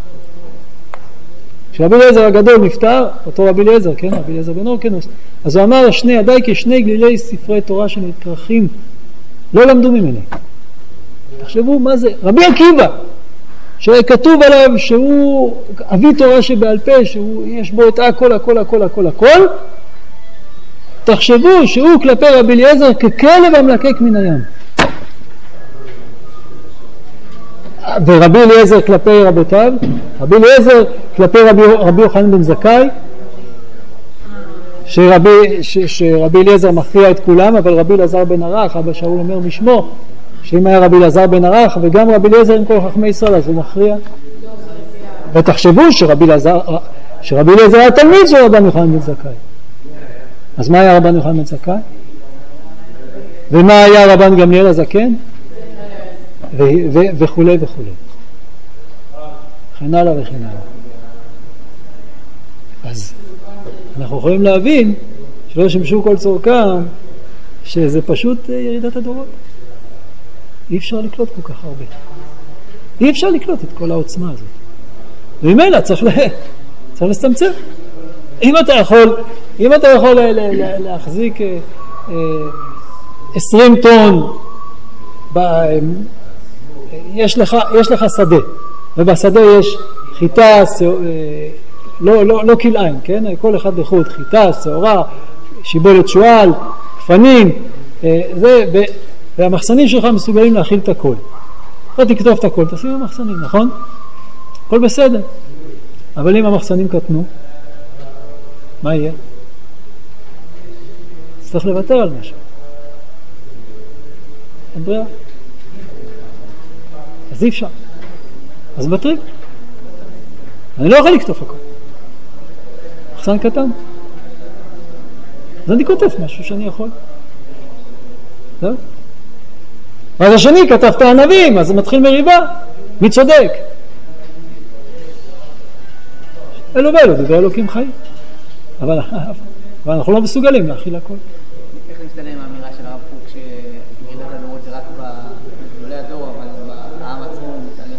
כשרבי אליעזר הגדול נפטר, אותו רבי אליעזר, כן, רבי אליעזר בן הורקנוס, אז הוא אמר שני ידיי כשני גלילי ספרי תורה שנתכרכים, לא למדו ממני. תחשבו מה זה, רבי עקיבא, שכתוב עליו שהוא אבי תורה שבעל פה, שיש בו את הכל הכל הכל הכל הכל, תחשבו שהוא כלפי רבי אליעזר ככלב המלקק מן הים. ורבי אליעזר כלפי רבותיו, רבי אליעזר כלפי רבי, רבי יוחנן בן זכאי, שרבי, ש, שרבי אליעזר מכריע את כולם, אבל רבי אלעזר בן ערך, אבא שאול אומר משמו, שאם היה רבי אלעזר בן ערך וגם רבי אליעזר עם כל חכמי ישראל, אז הוא מכריע. ותחשבו שרבי אליעזר, שרבי אליעזר היה תלמיד של רבי יוחנן בן זכאי. אז מה היה רבן יוחנן בן זכאי? ומה היה רבן גמליאל הזקן? וכו' וכו'. וכן הלאה וכן הלאה. אז אנחנו יכולים להבין שלא שימשו כל צורכם, שזה פשוט ירידת הדורות. אי אפשר לקלוט כל כך הרבה. אי אפשר לקלוט את כל העוצמה הזאת. וממילא צריך, לה... צריך לסתמצם. אם אתה יכול, אם אתה יכול להחזיק עשרים טון, יש לך, יש לך שדה, ובשדה יש חיטה, לא, לא, לא כלאיים, כן? כל אחד בחוד, חיטה, שעורה, שיבולת שועל, גפנים, זה, והמחסנים שלך מסוגלים להכיל את הכל. אתה תכתוב את הכל, תשים במחסנים, נכון? הכל בסדר. אבל אם המחסנים קטנו, מה יהיה? צריך לוותר על משהו. אין ברירה. אז אי אפשר. אז בטרים. אני לא יכול לכתוב הכל. מחסן קטן. אז אני כותב משהו שאני יכול. זהו. ואז השני כתב את הענבים, אז זה מתחיל מריבה. מי צודק? אלו ואלו, דברי אלוקים חיים. אבל, אבל אנחנו לא מסוגלים להכיל הכל. איך מסתדר עם האמירה של הרב קוק שירידת הדורות זה רק בגדולי הדור, אבל העם עצמו הוא מתעלם?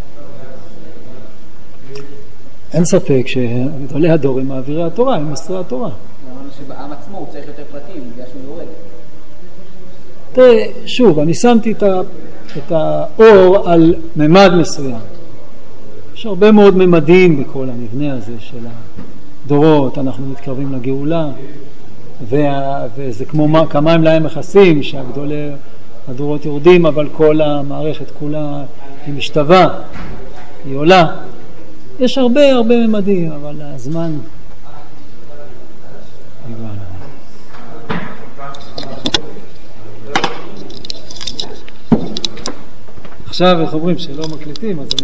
אין ספק שגדולי הדור הם מעבירי התורה, הם מסרי התורה. אמרנו שבעם עצמו הוא צריך יותר פרטים, בגלל שהוא יורד. תראה, שוב, אני שמתי את, ה, את האור על ממד מסוים. יש הרבה מאוד ממדים בכל המבנה הזה של הדורות, אנחנו מתקרבים לגאולה, וה, וזה כמו כמיים להם מכסים, שהגדולי הדורות יורדים, אבל כל המערכת כולה היא משתווה, היא עולה. יש הרבה הרבה ממדים, אבל הזמן נגמר. עכשיו איך אומרים שלא מקליטים, אז אני